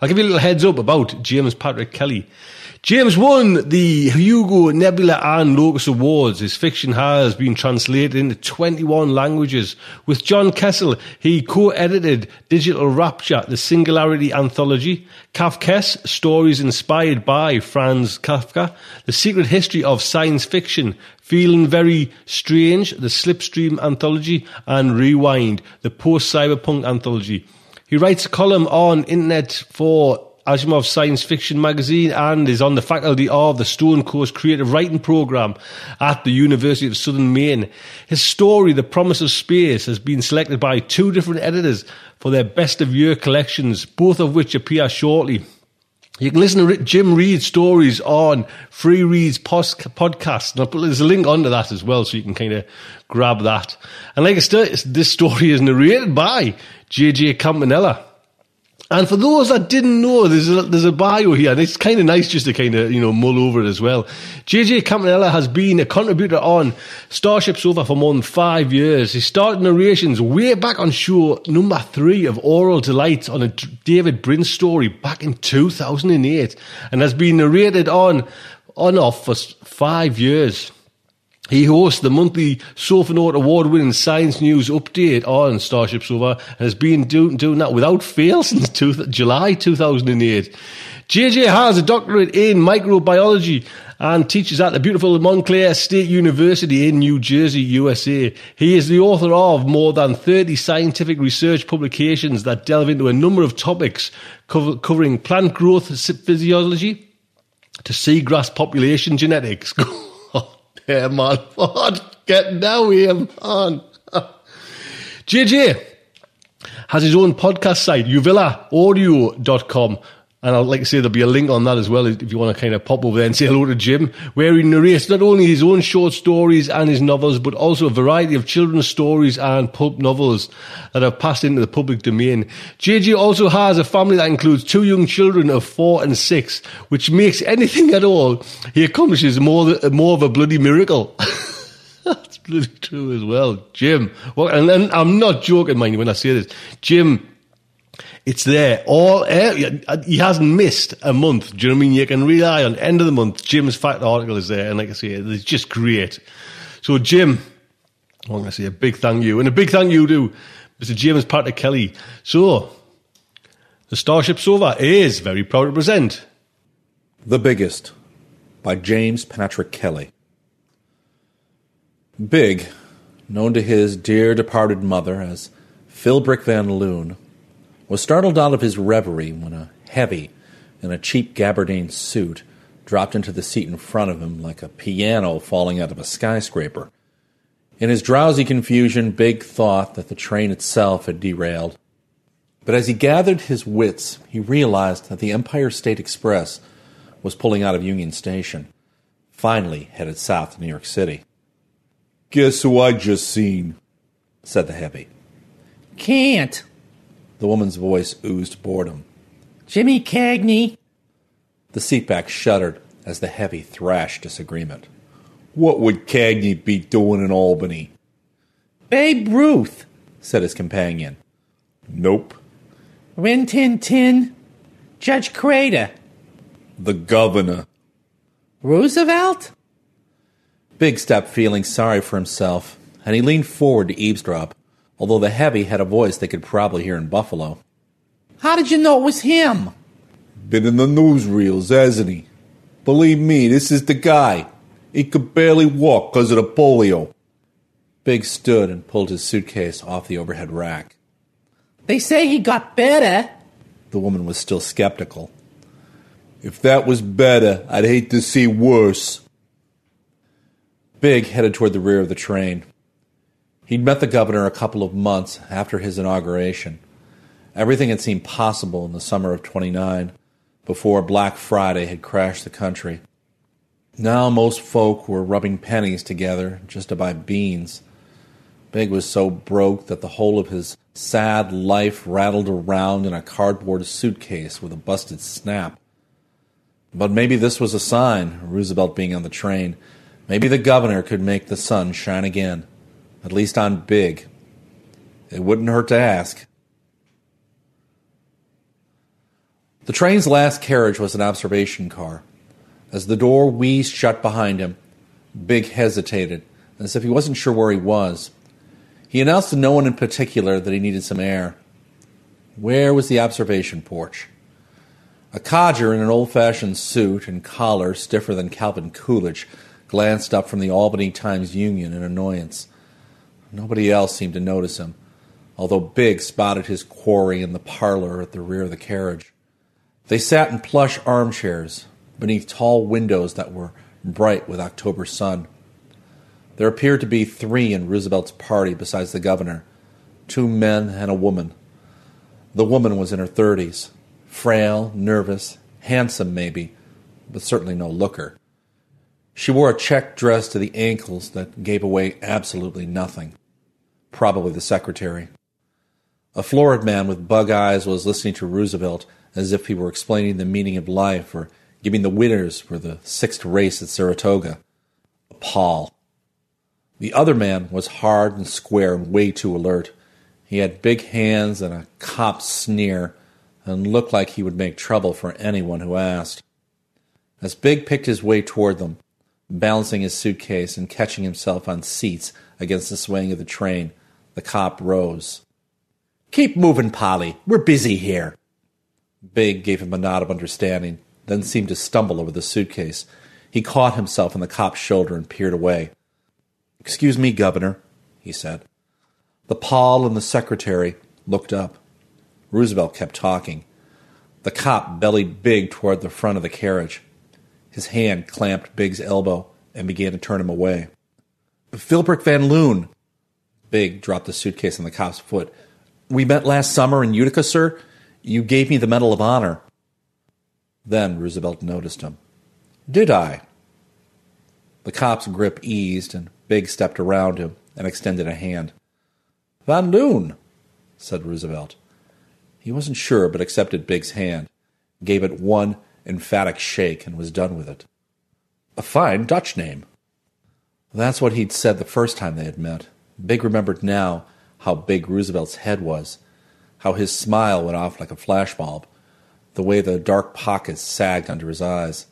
Speaker 6: I'll give you a little heads up about James Patrick Kelly. James won the Hugo, Nebula and Locus Awards. His fiction has been translated into twenty-one languages. With John Kessel, he co-edited Digital Rapture, the Singularity Anthology, Kafkaesque, stories inspired by Franz Kafka, The Secret History of Science Fiction, Feeling Very Strange, the Slipstream Anthology, and Rewind, the Post-Cyberpunk Anthology. He writes a column on internet for Asimov Science Fiction magazine and is on the faculty of the Stone Coast Creative Writing Programme at the University of Southern Maine. His story, The Promise of Space, has been selected by two different editors for their Best of Year collections, both of which appear shortly. You can listen to Jim Reed's stories on Free Reads podcast, and I'll put there's a link onto that as well, so you can kind of grab that. And like I said, this story is narrated by J J Campanella. And for those that didn't know, there's a, there's a bio here, and it's kind of nice just to kind of, you know, mull over it as well. J J Campanella has been a contributor on Starship Sofa for more than five years. He started narrations way back on show number three of Oral Delight on a David Brin story back in two thousand eight, and has been narrated on, on off for five years. He hosts the monthly Sofanaut award-winning science news update on Starship Sofa and has been do, doing that without fail since two, July two thousand eight. J J has a doctorate in microbiology and teaches at the beautiful Montclair State University in New Jersey, U S A. He is the author of more than thirty scientific research publications that delve into a number of topics cover, covering plant growth physiology to seagrass population genetics. Yeah, man, what? Get down here, man. J J has his own podcast site, uvilla audio dot com. And I'd like to say there'll be a link on that as well if you want to kind of pop over there and say hello to Jim, where he narrates not only his own short stories and his novels, but also a variety of children's stories and pulp novels that have passed into the public domain. J J also has a family that includes two young children of four and six, which makes anything at all he accomplishes more, more of a bloody miracle. That's bloody true as well. Jim, well, and, and I'm not joking, mind you, when I say this. Jim, it's there. All he hasn't missed a month. Do you know what I mean? You can rely on end of the month. Jim's fact article is there, and like I say, it's just great. So, Jim, I'm going to say a big thank you, and a big thank you to Mister James Patrick Kelly. So, the Starship Sofa is very proud to present
Speaker 3: The Biggest by James Patrick Kelly. Big, known to his dear departed mother as Philbrick Van Loon, was startled out of his reverie when a heavy in a cheap gabardine suit dropped into the seat in front of him like a piano falling out of a skyscraper. In his drowsy confusion, Big thought that the train itself had derailed. But as he gathered his wits, he realized that the Empire State Express was pulling out of Union Station, finally headed south to New York City. "Guess who I just seen?" said the heavy.
Speaker 7: "Can't."
Speaker 3: The woman's voice oozed boredom.
Speaker 7: "Jimmy Cagney."
Speaker 3: The seatback shuddered as the heavy thrashed disagreement. "What would Cagney be doing in Albany?"
Speaker 7: "Babe Ruth,"
Speaker 3: said his companion. "Nope."
Speaker 7: "Rin Tin Tin." "Judge Crater."
Speaker 3: "The governor."
Speaker 7: "Roosevelt?"
Speaker 3: Big stopped feeling sorry for himself, and he leaned forward to eavesdrop, although the heavy had a voice they could probably hear in Buffalo.
Speaker 7: "How did you know it was him?"
Speaker 3: "Been in the newsreels, hasn't he? Believe me, this is the guy. He could barely walk because of the polio." Big stood and pulled his suitcase off the overhead rack.
Speaker 7: "They say he got better."
Speaker 3: The woman was still skeptical. "If that was better, I'd hate to see worse." Big headed toward the rear of the train. He'd met the governor a couple of months after his inauguration. Everything had seemed possible in the summer of twenty-nine, before Black Friday had crashed the country. Now most folk were rubbing pennies together just to buy beans. Big was so broke that the whole of his sad life rattled around in a cardboard suitcase with a busted snap. But maybe this was a sign, Roosevelt being on the train. Maybe the governor could make the sun shine again. At least on Big. It wouldn't hurt to ask. The train's last carriage was an observation car. As the door wheezed shut behind him, Big hesitated, as if he wasn't sure where he was. He announced to no one in particular that he needed some air. Where was the observation porch? A codger in an old-fashioned suit and collar stiffer than Calvin Coolidge glanced up from the Albany Times-Union in annoyance. Nobody else seemed to notice him, although Big spotted his quarry in the parlor at the rear of the carriage. They sat in plush armchairs beneath tall windows that were bright with October sun. There appeared to be three in Roosevelt's party besides the governor, two men and a woman. The woman was in her thirties, frail, nervous, handsome maybe, but certainly no looker. She wore a check dress to the ankles that gave away absolutely nothing. Probably the secretary. A florid man with bug eyes was listening to Roosevelt as if he were explaining the meaning of life or giving the winners for the sixth race at Saratoga. A Paul. The other man was hard and square and way too alert. He had big hands and a cop's sneer and looked like he would make trouble for anyone who asked. As Big picked his way toward them, balancing his suitcase and catching himself on seats against the swaying of the train, the cop rose. "Keep moving, Polly. We're busy here." Big gave him a nod of understanding, then seemed to stumble over the suitcase. He caught himself on the cop's shoulder and peered away. "Excuse me, Governor," he said. The Paul and the secretary looked up. Roosevelt kept talking. The cop bellied Big toward the front of the carriage. His hand clamped Big's elbow and began to turn him away. "Philbrick Van Loon." Big dropped the suitcase on the cop's foot. "We met last summer in Utica, sir. You gave me the Medal of Honor." Then Roosevelt noticed him. "Did I?" The cop's grip eased, and Big stepped around him and extended a hand. "Van Loon," said Roosevelt. He wasn't sure, but accepted Big's hand, gave it one emphatic shake, and was done with it. "A fine Dutch name." That's what he'd said the first time they had met. Big remembered now how big Roosevelt's head was, how his smile went off like a flashbulb, the way the dark pockets sagged under his eyes.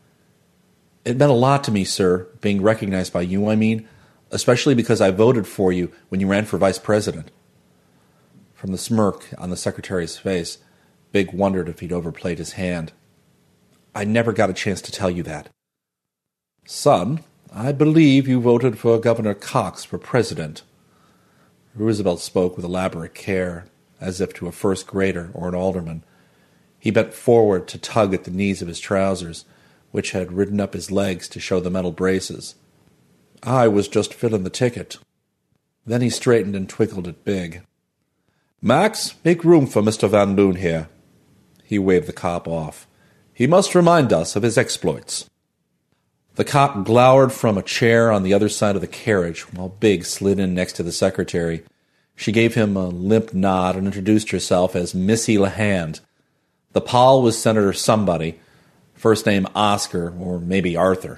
Speaker 3: "It meant a lot to me, sir, being recognized by you, I mean, especially because I voted for you when you ran for vice president." From the smirk on the secretary's face, Big wondered if he'd overplayed his hand. "I never got a chance to tell you that." "Son, I believe you voted for Governor Cox for president." Roosevelt spoke with elaborate care, as if to a first grader or an alderman. He bent forward to tug at the knees of his trousers, which had ridden up his legs to show the metal braces. "I was just filling the ticket." Then he straightened and twinkled at Big. "Max, make room for Mister Van Loon here." He waved the cop off. "He must remind us of his exploits." The cop glowered from a chair on the other side of the carriage while Big slid in next to the secretary. She gave him a limp nod and introduced herself as Missy LeHand. The Paul was Senator somebody, first name Oscar or maybe Arthur.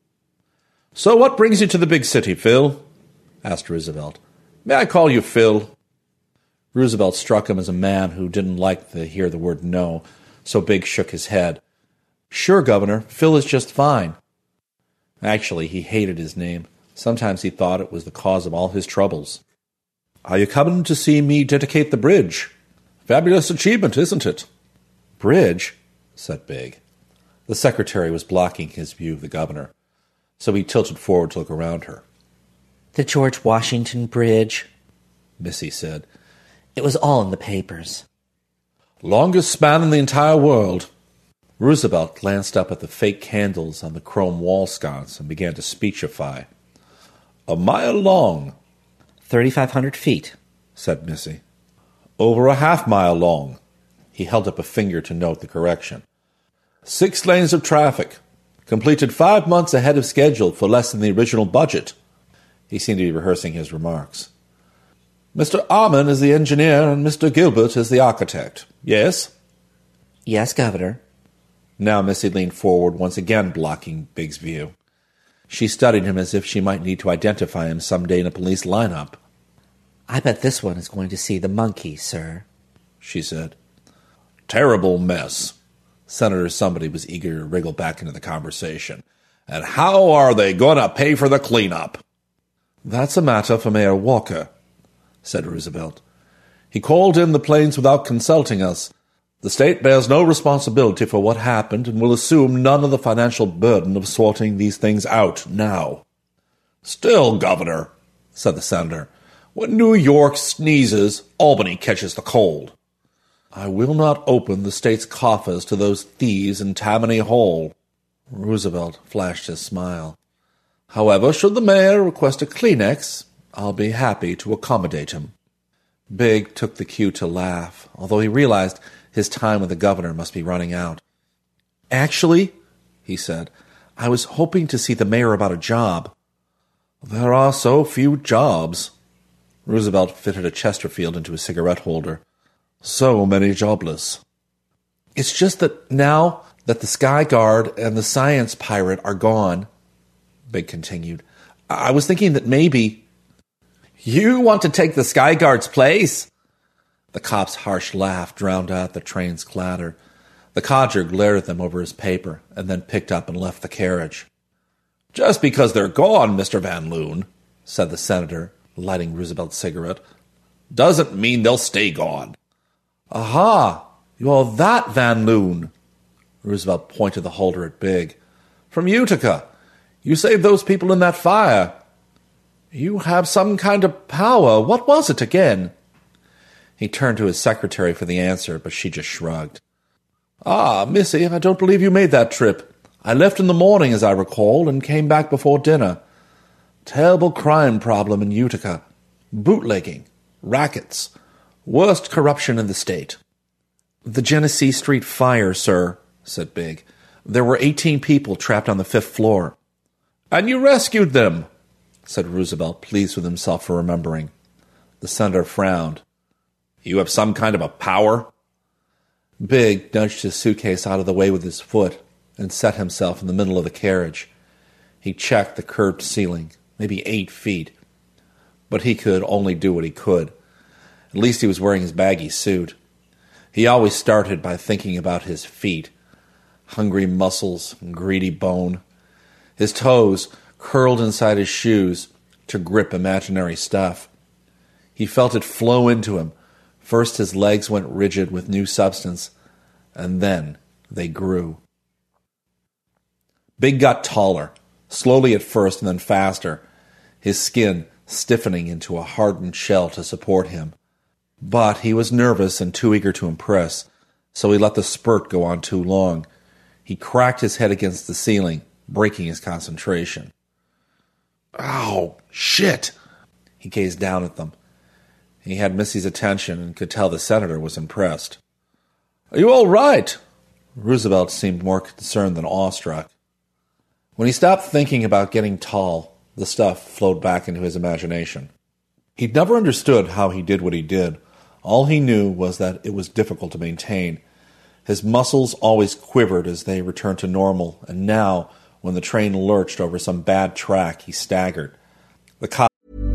Speaker 3: "So what brings you to the big city, Phil?" asked Roosevelt. "May I call you Phil?" Roosevelt struck him as a man who didn't like to hear the word no, so Big shook his head. "Sure, Governor, Phil is just fine." Actually, he hated his name. Sometimes he thought it was the cause of all his troubles. "Are you coming to see me dedicate the bridge? Fabulous achievement, isn't it?" "Bridge?" said Big. The secretary was blocking his view of the governor, so he tilted forward to look around her.
Speaker 8: "The George Washington Bridge,"
Speaker 3: Missy said.
Speaker 8: "It was all in the papers."
Speaker 3: "Longest span in the entire world." Roosevelt glanced up at the fake candles on the chrome wall sconce and began to speechify. "A mile long."
Speaker 8: thirty-five hundred feet,
Speaker 3: said Missy. "Over a half mile long." He held up a finger to note the correction. "Six lanes of traffic. Completed five months ahead of schedule for less than the original budget." He seemed to be rehearsing his remarks. "Mister Armin is the engineer and Mister Gilbert is the architect. Yes?"
Speaker 8: "Yes, Governor."
Speaker 3: Now Missy leaned forward, once again blocking Big's view. She studied him as if she might need to identify him someday in a police lineup.
Speaker 8: "I bet this one is going to see the monkey, sir,"
Speaker 3: she said. "Terrible mess," Senator Somebody was eager to wriggle back into the conversation. And how are they going to pay for the cleanup? That's a matter for Mayor Walker, said Roosevelt. He called in the planes without consulting us. The state bears no responsibility for what happened and will assume none of the financial burden of sorting these things out now. Still, Governor, said the senator, when New York sneezes, Albany catches the cold. I will not open the state's coffers to those thieves in Tammany Hall. Roosevelt flashed his smile. However, should the mayor request a Kleenex, I'll be happy to accommodate him. Big took the cue to laugh, although he realized his time with the governor must be running out. Actually, he said, I was hoping to see the mayor about a job. There are so few jobs. Roosevelt fitted a Chesterfield into his cigarette holder. So many jobless. It's just that now that the Sky Guard and the Science Pirate are gone, Big continued, I was thinking that maybe... You want to take the Sky Guard's place? The cop's harsh laugh drowned out the train's clatter. The codger glared at them over his paper and then picked up and left the carriage. Just because they're gone, Mister Van Loon, said the senator, lighting Roosevelt's cigarette, doesn't mean they'll stay gone. Aha! You're that Van Loon. Roosevelt pointed the holder at Big. From Utica. You saved those people in that fire. You have some kind of power. What was it again? He turned to his secretary for the answer, but she just shrugged. Ah, Missy, I don't believe you made that trip. I left in the morning, as I recall, and came back before dinner. Terrible crime problem in Utica. Bootlegging. Rackets. Worst corruption in the state. The Genesee Street fire, sir, said Big. There were eighteen people trapped on the fifth floor. And you rescued them, said Roosevelt, pleased with himself for remembering. The senator frowned. You have some kind of a power? Big nudged his suitcase out of the way with his foot and set himself in the middle of the carriage. He checked the curved ceiling, maybe eight feet. But he could only do what he could. At least he was wearing his baggy suit. He always started by thinking about his feet. Hungry muscles and greedy bone. His toes curled inside his shoes to grip imaginary stuff. He felt it flow into him. First his legs went rigid with new substance, and then they grew. Big got taller, slowly at first and then faster, his skin stiffening into a hardened shell to support him. But he was nervous and too eager to impress, so he let the spurt go on too long. He cracked his head against the ceiling, breaking his concentration. Ow, shit! He gazed down at them. He had Missy's attention and could tell the senator was impressed. Are you all right? Roosevelt seemed more concerned than awestruck. When he stopped thinking about getting tall, the stuff flowed back into his imagination. He'd never understood how he did what he did. All he knew was that it was difficult to maintain. His muscles always quivered as they returned to normal, and now, when the train lurched over some bad track, he staggered. The cop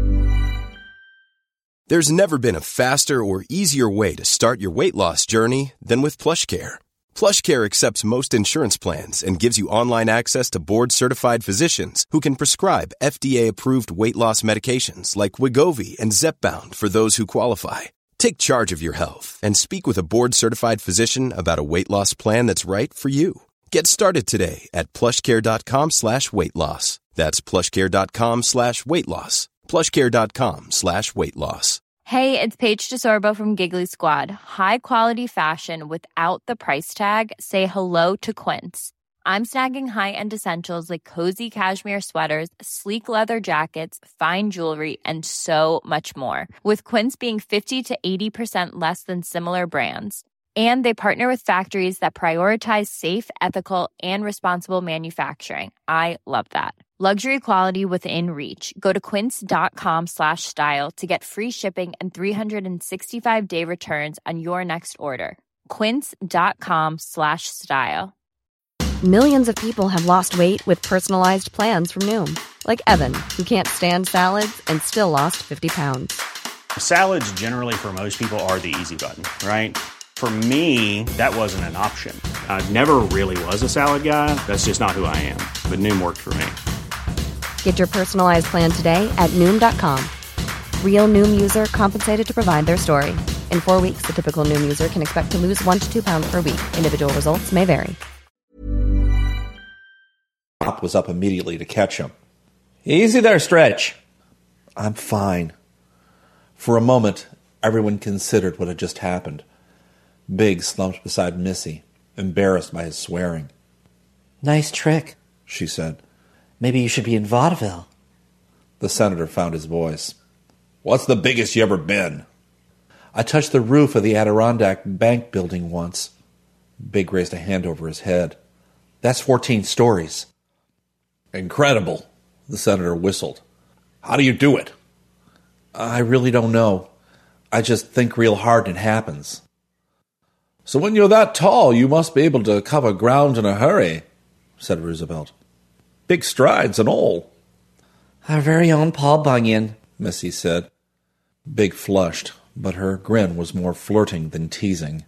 Speaker 9: There's never been a faster or easier way to start your weight loss journey than with PlushCare. PlushCare accepts most insurance plans and gives you online access to board-certified physicians who can prescribe F D A-approved weight loss medications like Wegovy and Zepbound for those who qualify. Take charge of your health and speak with a board-certified physician about a weight loss plan that's right for you. Get started today at plushcare.com slash weight loss. That's plushcare.com slash weight loss. plushcare.com slash weight loss.
Speaker 10: Hey, it's Paige DeSorbo from Giggly Squad. High quality fashion without the price tag. Say hello to Quince. I'm snagging high-end essentials like cozy cashmere sweaters, sleek leather jackets, fine jewelry, and so much more. With Quince being fifty to eighty percent less than similar brands. And they partner with factories that prioritize safe, ethical, and responsible manufacturing. I love that. Luxury quality within reach. Go to quince.com slash style to get free shipping and three sixty-five day returns on your next order. Quince.com slash style.
Speaker 11: Millions of people have lost weight with personalized plans from Noom. Like Evan, who can't stand salads and still lost fifty pounds.
Speaker 12: Salads generally for most people are the easy button, right? For me, that wasn't an option. I never really was a salad guy. That's just not who I am. But Noom worked for me.
Speaker 11: Get your personalized plan today at Noom dot com. Real Noom user compensated to provide their story. In four weeks, the typical Noom user can expect to lose one to two pounds per week. Individual results may vary.
Speaker 3: Pop was up immediately to catch him. Easy there, Stretch. I'm fine. For a moment, everyone considered what had just happened. Big slumped beside Missy, embarrassed by his swearing.
Speaker 8: Nice trick,
Speaker 3: she said.
Speaker 8: Maybe you should be in vaudeville.
Speaker 3: The senator found his voice. What's the biggest you ever been? I touched the roof of the Adirondack Bank building once. Big raised a hand over his head. That's fourteen stories. Incredible, the senator whistled. How do you do it? I really don't know. I just think real hard and it happens. So when you're that tall, you must be able to cover ground in a hurry, said Roosevelt. Big strides and all.
Speaker 8: Our very own Paul Bunyan,
Speaker 3: Missy said. Big flushed, but her grin was more flirting than teasing.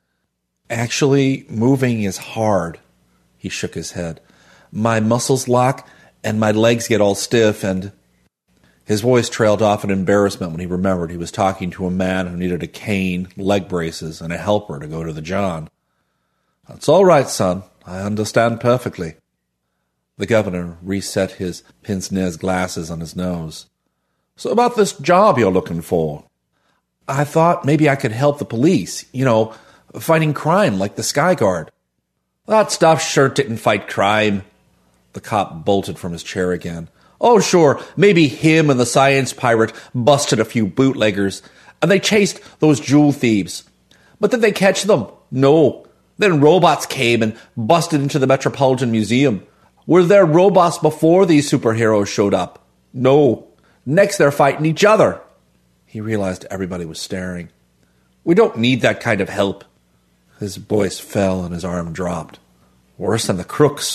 Speaker 3: Actually, moving is hard, he shook his head. My muscles lock, and my legs get all stiff, and... His voice trailed off in embarrassment when he remembered he was talking to a man who needed a cane, leg braces, and a helper to go to the John. That's all right, son. I understand perfectly. The governor reset his pince-nez glasses on his nose. So about this job you're looking for? I thought maybe I could help the police, you know, fighting crime like the Sky Guard. That stuff sure didn't fight crime. The cop bolted from his chair again. Oh, sure, maybe him and the science pirate busted a few bootleggers, and they chased those jewel thieves. But did they catch them? No. Then robots came and busted into the Metropolitan Museum. Were there robots before these superheroes showed up? No. Next they're fighting each other. He realized everybody was staring. We don't need that kind of help. His voice fell and his arm dropped. Worse than the crooks.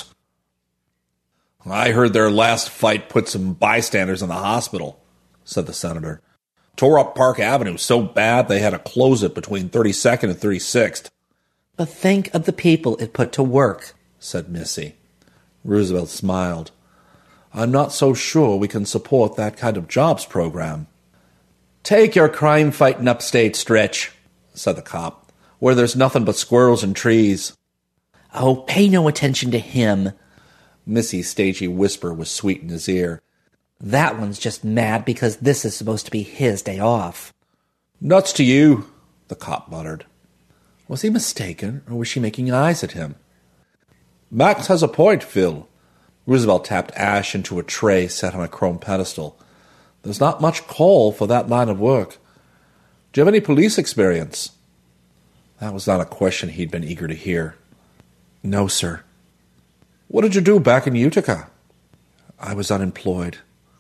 Speaker 3: I heard their last fight put some bystanders in the hospital, said the senator. Tore up Park Avenue so bad they had to close it between thirty-second and thirty-sixth.
Speaker 8: But think of the people it put to work,
Speaker 3: said Missy. Roosevelt smiled. I'm not so sure we can support that kind of jobs program. Take your crime-fighting upstate, Stretch, said the cop, where there's nothing but squirrels and trees.
Speaker 8: Oh, pay no attention to him.
Speaker 3: Missy's stagey whisper was sweet in his ear.
Speaker 8: That one's just mad because this is supposed to be his day off.
Speaker 3: Nuts to you, the cop muttered. Was he mistaken, or was she making eyes at him? Max has a point, Phil. Roosevelt tapped ash into a tray set on a chrome pedestal. There's not much call for that line of work. Do you have any police experience? That was not a question he'd been eager to hear. No, sir. What did you do back in Utica? I was unemployed.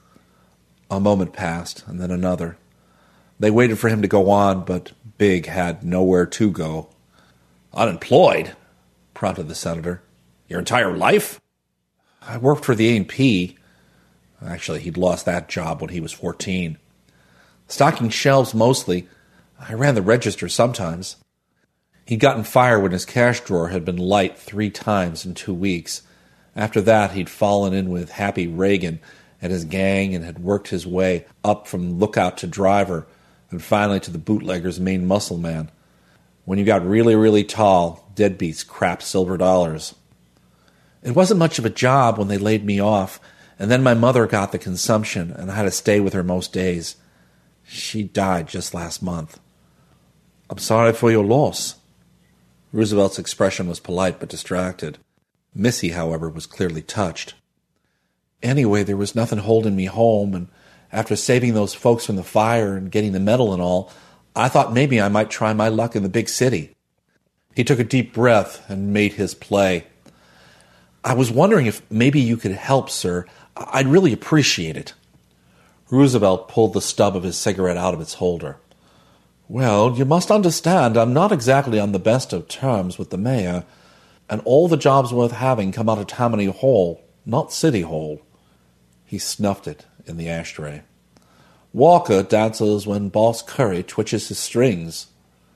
Speaker 3: A moment passed, and then another. They waited for him to go on, but Big had nowhere to go. Unemployed? Prompted the senator. Your entire life? I worked for the A and P. Actually, he'd lost that job when he was fourteen. Stocking shelves mostly. I ran the register sometimes. He'd gotten fired when his cash drawer had been light three times in two weeks. After that, he'd fallen in with Happy Reagan and his gang and had worked his way up from lookout to driver and finally to the bootlegger's main muscle man. When you got really, really tall, deadbeats crapped silver dollars. It wasn't much of a job when they laid me off, and then my mother got the consumption and I had to stay with her most days. She died just last month. I'm sorry for your loss. Roosevelt's expression was polite but distracted. Missy, however, was clearly touched. Anyway, there was nothing holding me home, and after saving those folks from the fire and getting the medal and all, I thought maybe I might try my luck in the big city. He took a deep breath and made his play. I was wondering if maybe you could help, sir. I'd really appreciate it. Roosevelt pulled the stub of his cigarette out of its holder. Well, you must understand I'm not exactly on the best of terms with the mayor, and all the jobs worth having come out of Tammany Hall, not City Hall. He snuffed it in the ashtray. Walker dances when Boss Curry twitches his strings.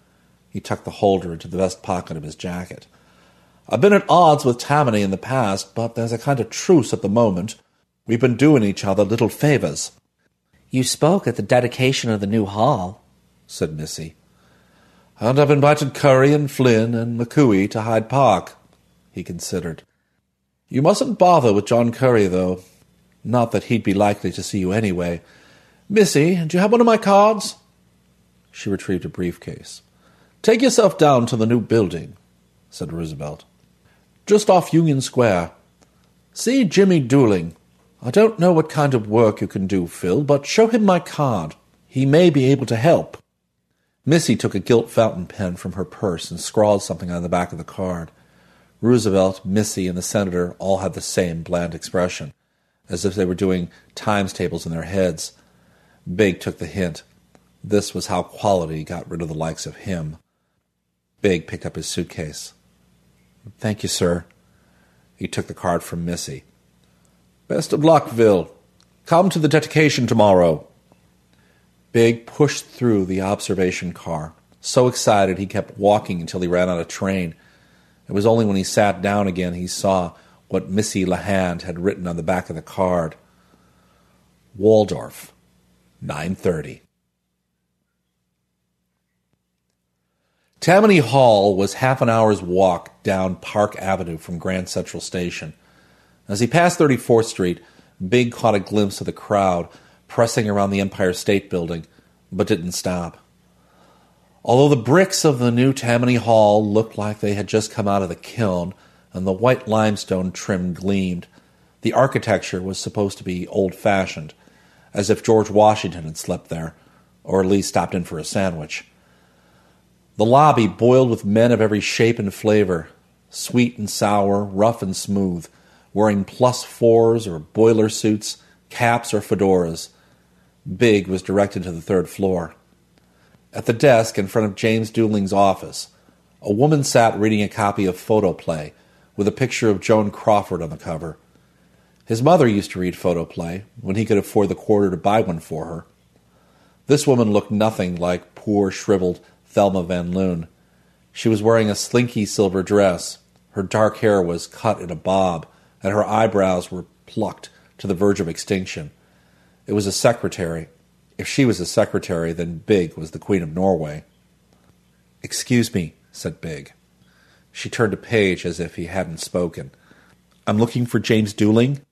Speaker 3: He tucked the holder into the vest pocket of his jacket. "I've been at odds with Tammany in the past, but there's a kind of truce at the moment. We've been doing each other little favors."
Speaker 8: "You spoke at the dedication of the new hall,"
Speaker 3: said Missy. "And I've invited Curry and Flynn and McCooey to Hyde Park," he considered. "You mustn't bother with John Curry, though. Not that he'd be likely to see you anyway. Missy, do you have one of my cards?" She retrieved a briefcase. "Take yourself down to the new building," said Roosevelt. "Just off Union Square. See Jimmy Dooling. I don't know what kind of work you can do, Phil, but show him my card. He may be able to help." Missy took a gilt fountain pen from her purse and scrawled something on the back of the card. Roosevelt, Missy, and the senator all had the same bland expression, as if they were doing times tables in their heads. Big took the hint. This was how quality got rid of the likes of him. Big picked up his suitcase. "Thank you, sir." He took the card from Missy. "Best of luck, Vil. Come to the dedication tomorrow." Big pushed through the observation car, so excited he kept walking until he ran out of train. It was only when he sat down again he saw what Missy LeHand had written on the back of the card. Waldorf, nine thirty. Tammany Hall was half an hour's walk down Park Avenue from Grand Central Station. As he passed thirty-fourth Street, Big caught a glimpse of the crowd pressing around the Empire State Building, but didn't stop. Although the bricks of the new Tammany Hall looked like they had just come out of the kiln, and the white limestone trim gleamed, the architecture was supposed to be old-fashioned, as if George Washington had slept there, or at least stopped in for a sandwich. The lobby boiled with men of every shape and flavor, sweet and sour, rough and smooth, wearing plus fours or boiler suits, caps or fedoras. Big was directed to the third floor. At the desk in front of James Dooling's office, a woman sat reading a copy of Photoplay with a picture of Joan Crawford on the cover. His mother used to read Photoplay when he could afford the quarter to buy one for her. This woman looked nothing like poor, shriveled Thelma Van Loon. She was wearing a slinky silver dress. Her dark hair was cut in a bob, and her eyebrows were plucked to the verge of extinction. It was a secretary. If she was a secretary, then Big was the Queen of Norway. "Excuse me," said Big. She turned a page as if he hadn't spoken. "I'm looking for James Dooling."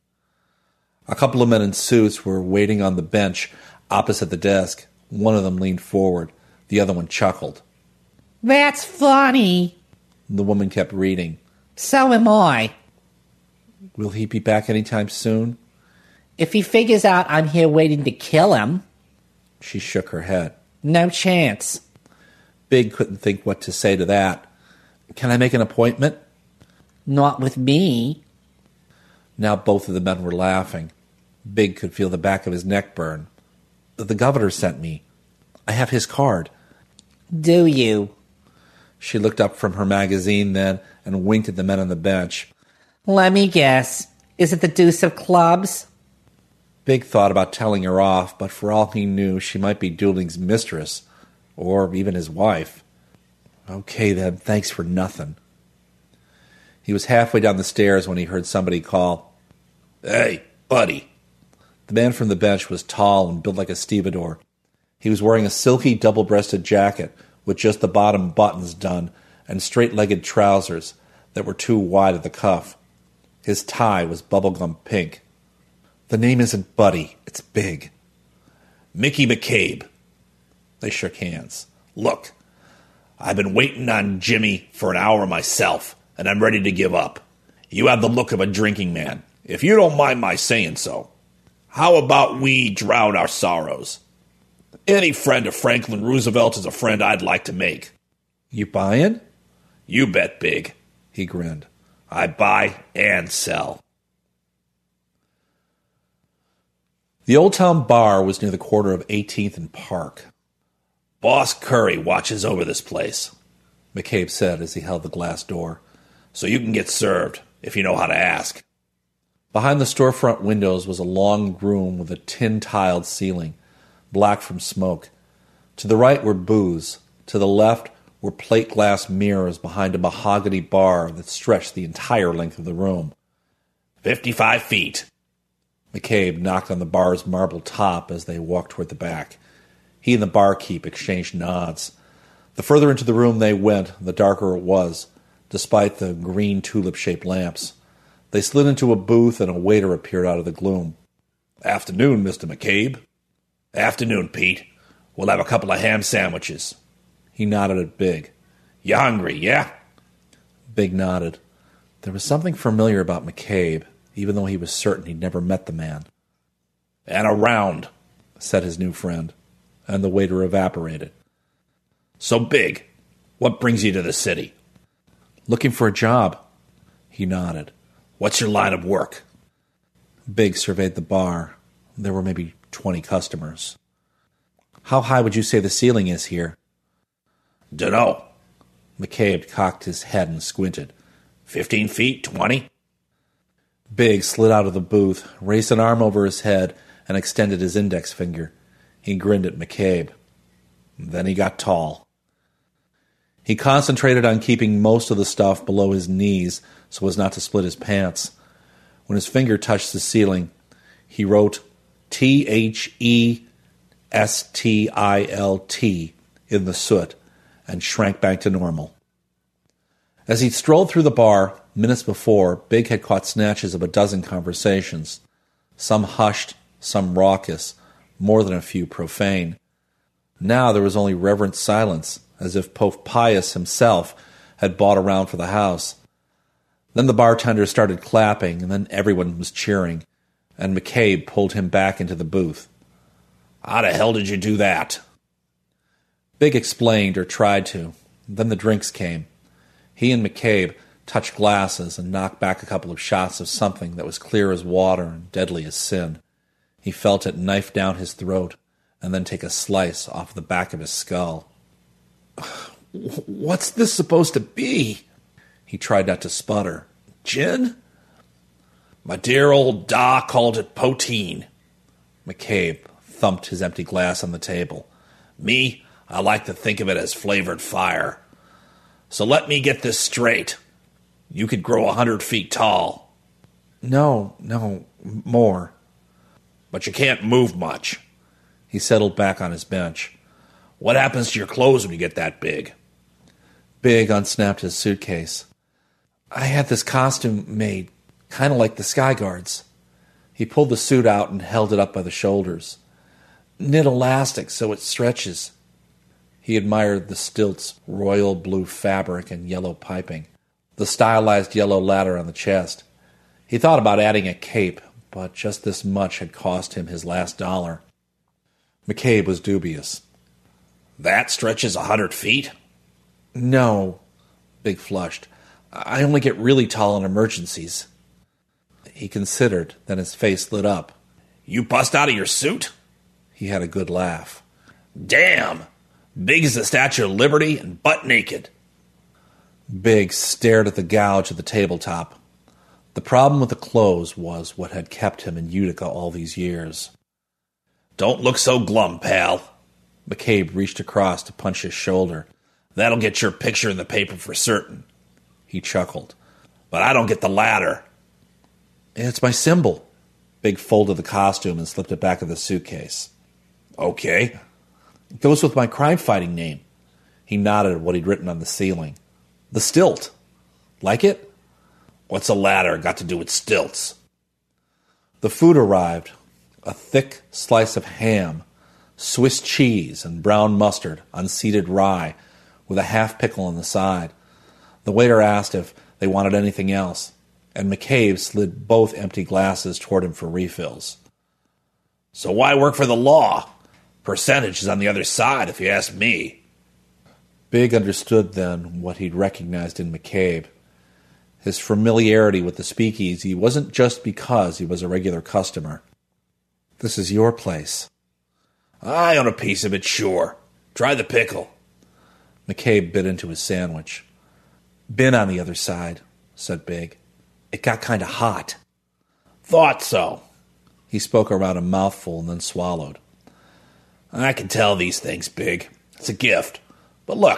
Speaker 3: A couple of men in suits were waiting on the bench opposite the desk. One of them leaned forward. The other one chuckled.
Speaker 7: "That's funny."
Speaker 3: The woman kept reading.
Speaker 7: "So am I."
Speaker 3: "Will he be back any time soon?"
Speaker 7: "If he figures out I'm here waiting to kill him."
Speaker 3: She shook her head.
Speaker 7: "No chance."
Speaker 3: Big couldn't think what to say to that. "Can I make an appointment?"
Speaker 7: "Not with me."
Speaker 3: Now both of the men were laughing. Big could feel the back of his neck burn. "The governor sent me. I have his card."
Speaker 7: "Do you?"
Speaker 3: She looked up from her magazine then and winked at the men on the bench.
Speaker 7: "Let me guess. Is it the deuce of clubs?"
Speaker 3: Big thought about telling her off, but for all he knew, she might be Dooling's mistress, or even his wife. "Okay, then, thanks for nothing." He was halfway down the stairs when he heard somebody call, "Hey, buddy." The man from the bench was tall and built like a stevedore. He was wearing a silky double-breasted jacket with just the bottom buttons done and straight-legged trousers that were too wide at the cuff. His tie was bubblegum pink. "The name isn't Buddy, it's Big." "Mickey McCabe." They shook hands. "Look, I've been waiting on Jimmy for an hour myself, and I'm ready to give up. You have the look of a drinking man, if you don't mind my saying so. How about we drown our sorrows? Any friend of Franklin Roosevelt is a friend I'd like to make." "You buying?" "You bet, Big." He grinned. "I buy and sell." The Old Town Bar was near the corner of eighteenth and Park. "Boss Curry watches over this place," McCabe said as he held the glass door, "so you can get served, if you know how to ask." Behind the storefront windows was a long room with a tin-tiled ceiling, black from smoke. To the right were booths. To the left were plate glass mirrors behind a mahogany bar that stretched the entire length of the room. Fifty-five feet. McCabe knocked on the bar's marble top as they walked toward the back. He and the barkeep exchanged nods. The further into the room they went, the darker it was, despite the green tulip-shaped lamps. They slid into a booth, and a waiter appeared out of the gloom. Afternoon, Mister McCabe. Afternoon, Pete. We'll have a couple of ham sandwiches. He nodded at Big. You hungry, yeah? Big nodded. There was something familiar about McCabe, even though he was certain he'd never met the man. And a round, said his new friend, and the waiter evaporated. So, Big, what brings you to the city? Looking for a job. He nodded. What's your line of work? Big surveyed the bar. There were maybe twenty customers. How high would you say the ceiling is here? Dunno. McCabe cocked his head and squinted. Fifteen feet? Twenty? Big slid out of the booth, raised an arm over his head, and extended his index finger. He grinned at McCabe. Then he got tall. He concentrated on keeping most of the stuff below his knees so as not to split his pants. When his finger touched the ceiling, he wrote T H E S T I L T in the soot and shrank back to normal. As he strolled through the bar, minutes before, Big had caught snatches of a dozen conversations, some hushed, some raucous, more than a few profane. Now there was only reverent silence, as if Pope Pius himself had bought a round for the house. Then the bartender started clapping, and then everyone was cheering, and McCabe pulled him back into the booth. How the hell did you do that? Big explained, or tried to. Then the drinks came. He and McCabe touched glasses and knocked back a couple of shots of something that was clear as water and deadly as sin. He felt it knife down his throat, and then take a slice off the back of his skull. What's this supposed to be? He tried not to sputter. Gin? My dear old Da called it poteen. McCabe thumped his empty glass on the table. Me, I like to think of it as flavored fire. So let me get this straight. You could grow a hundred feet tall. No, no, more. But you can't move much. He settled back on his bench. What happens to your clothes when you get that big? Big unsnapped his suitcase. I had this costume made, kind of like the Sky Guards. He pulled the suit out and held it up by the shoulders. Knit elastic so it stretches. He admired the stilt's royal blue fabric and yellow piping, the stylized yellow ladder on the chest. He thought about adding a cape, but just this much had cost him his last dollar. McCabe was dubious. That stretches a hundred feet? No, Big flushed. I only get really tall in emergencies. He considered, then his face lit up. You bust out of your suit? He had a good laugh. Damn! Big as the Statue of Liberty and butt naked. Big stared at the gouge at the tabletop. The problem with the clothes was what had kept him in Utica all these years. Don't look so glum, pal. McCabe reached across to punch his shoulder. That'll get your picture in the paper for certain. He chuckled. But I don't get the ladder. It's my symbol. Big folded the costume and slipped it back in the suitcase. Okay. It goes with my crime-fighting name. He nodded at what he'd written on the ceiling. The Stilt. Like it? What's a ladder got to do with stilts? The food arrived. A thick slice of ham, Swiss cheese, and brown mustard on seeded rye, with a half pickle on the side. The waiter asked if they wanted anything else, and McCabe slid both empty glasses toward him for refills. So why work for the law? Percentage is on the other side, if you ask me. Big understood then what he'd recognized in McCabe. His familiarity with the speakeasy wasn't just because he was a regular customer. This is your place. I own a piece of it, sure. Try the pickle. McCabe bit into his sandwich. Been on the other side, said Big. It got kind of hot. Thought so. He spoke around a mouthful and then swallowed. I can tell these things, Big. It's a gift. But look,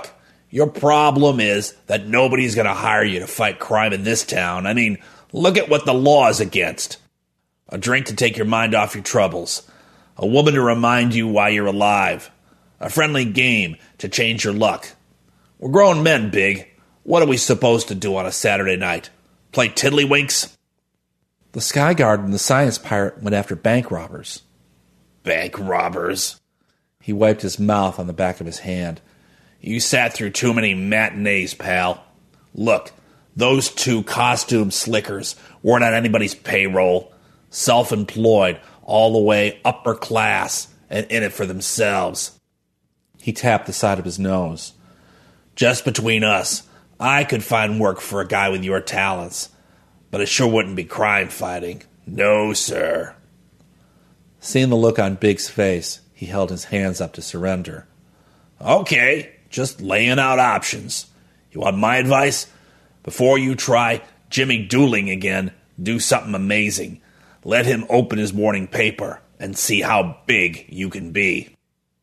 Speaker 13: Your problem is that nobody's going to hire you to fight crime in this town. I mean, look at what the law is against. A drink to take your mind off your troubles. A woman to remind you why you're alive. A friendly game to change your luck. We're grown men, Big. What are we supposed to do on a Saturday night? Play tiddlywinks?
Speaker 3: The Sky Guard and the Science Pirate went after bank robbers.
Speaker 13: Bank robbers?
Speaker 3: He wiped his mouth on the back of his hand.
Speaker 13: You sat through too many matinees, pal. Look, those two costume slickers weren't on anybody's payroll. Self-employed, all the way upper class, and in it for themselves.
Speaker 3: He tapped the side of his nose.
Speaker 13: Just between us, I could find work for a guy with your talents, but it sure wouldn't be crime fighting. No, sir.
Speaker 3: Seeing the look on Big's face, he held his hands up to surrender.
Speaker 13: Okay, just laying out options. You want my advice? Before you try Jimmy Dooling again, do something amazing. Let him open his morning paper and see how big you can be.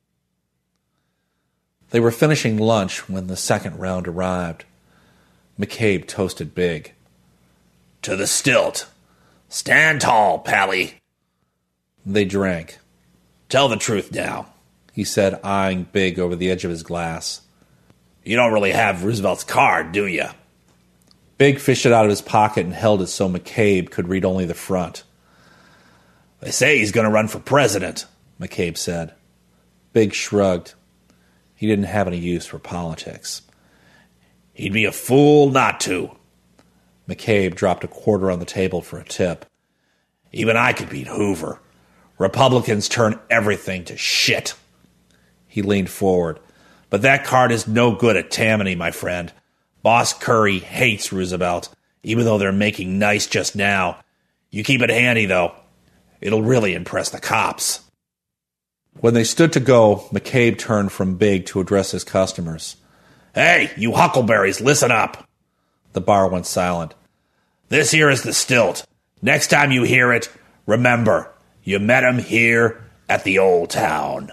Speaker 3: They were finishing lunch when the second round arrived. McCabe toasted Big.
Speaker 13: To the stilt. Stand tall, Pally.
Speaker 3: They drank.
Speaker 13: Tell the truth now,
Speaker 3: he said, eyeing Big over the edge of his glass.
Speaker 13: You don't really have Roosevelt's card, do you?
Speaker 3: Big fished it out of his pocket and held it so McCabe could read only the front.
Speaker 13: They say he's going to run for president, McCabe said.
Speaker 3: Big shrugged. He didn't have any use for politics.
Speaker 13: He'd be a fool not to.
Speaker 3: McCabe dropped a quarter on the table for a tip.
Speaker 13: Even I could beat Hoover. Republicans turn everything to shit.
Speaker 3: He leaned forward.
Speaker 13: But that card is no good at Tammany, my friend. Boss Curry hates Roosevelt, even though they're making nice just now. You keep it handy, though. It'll really impress the cops.
Speaker 3: When they stood to go, McCabe turned from Big to address his customers.
Speaker 13: Hey, you huckleberries, listen up.
Speaker 3: The bar went silent.
Speaker 13: This here is the stilt. Next time you hear it, remember, you met him here at the Old Town.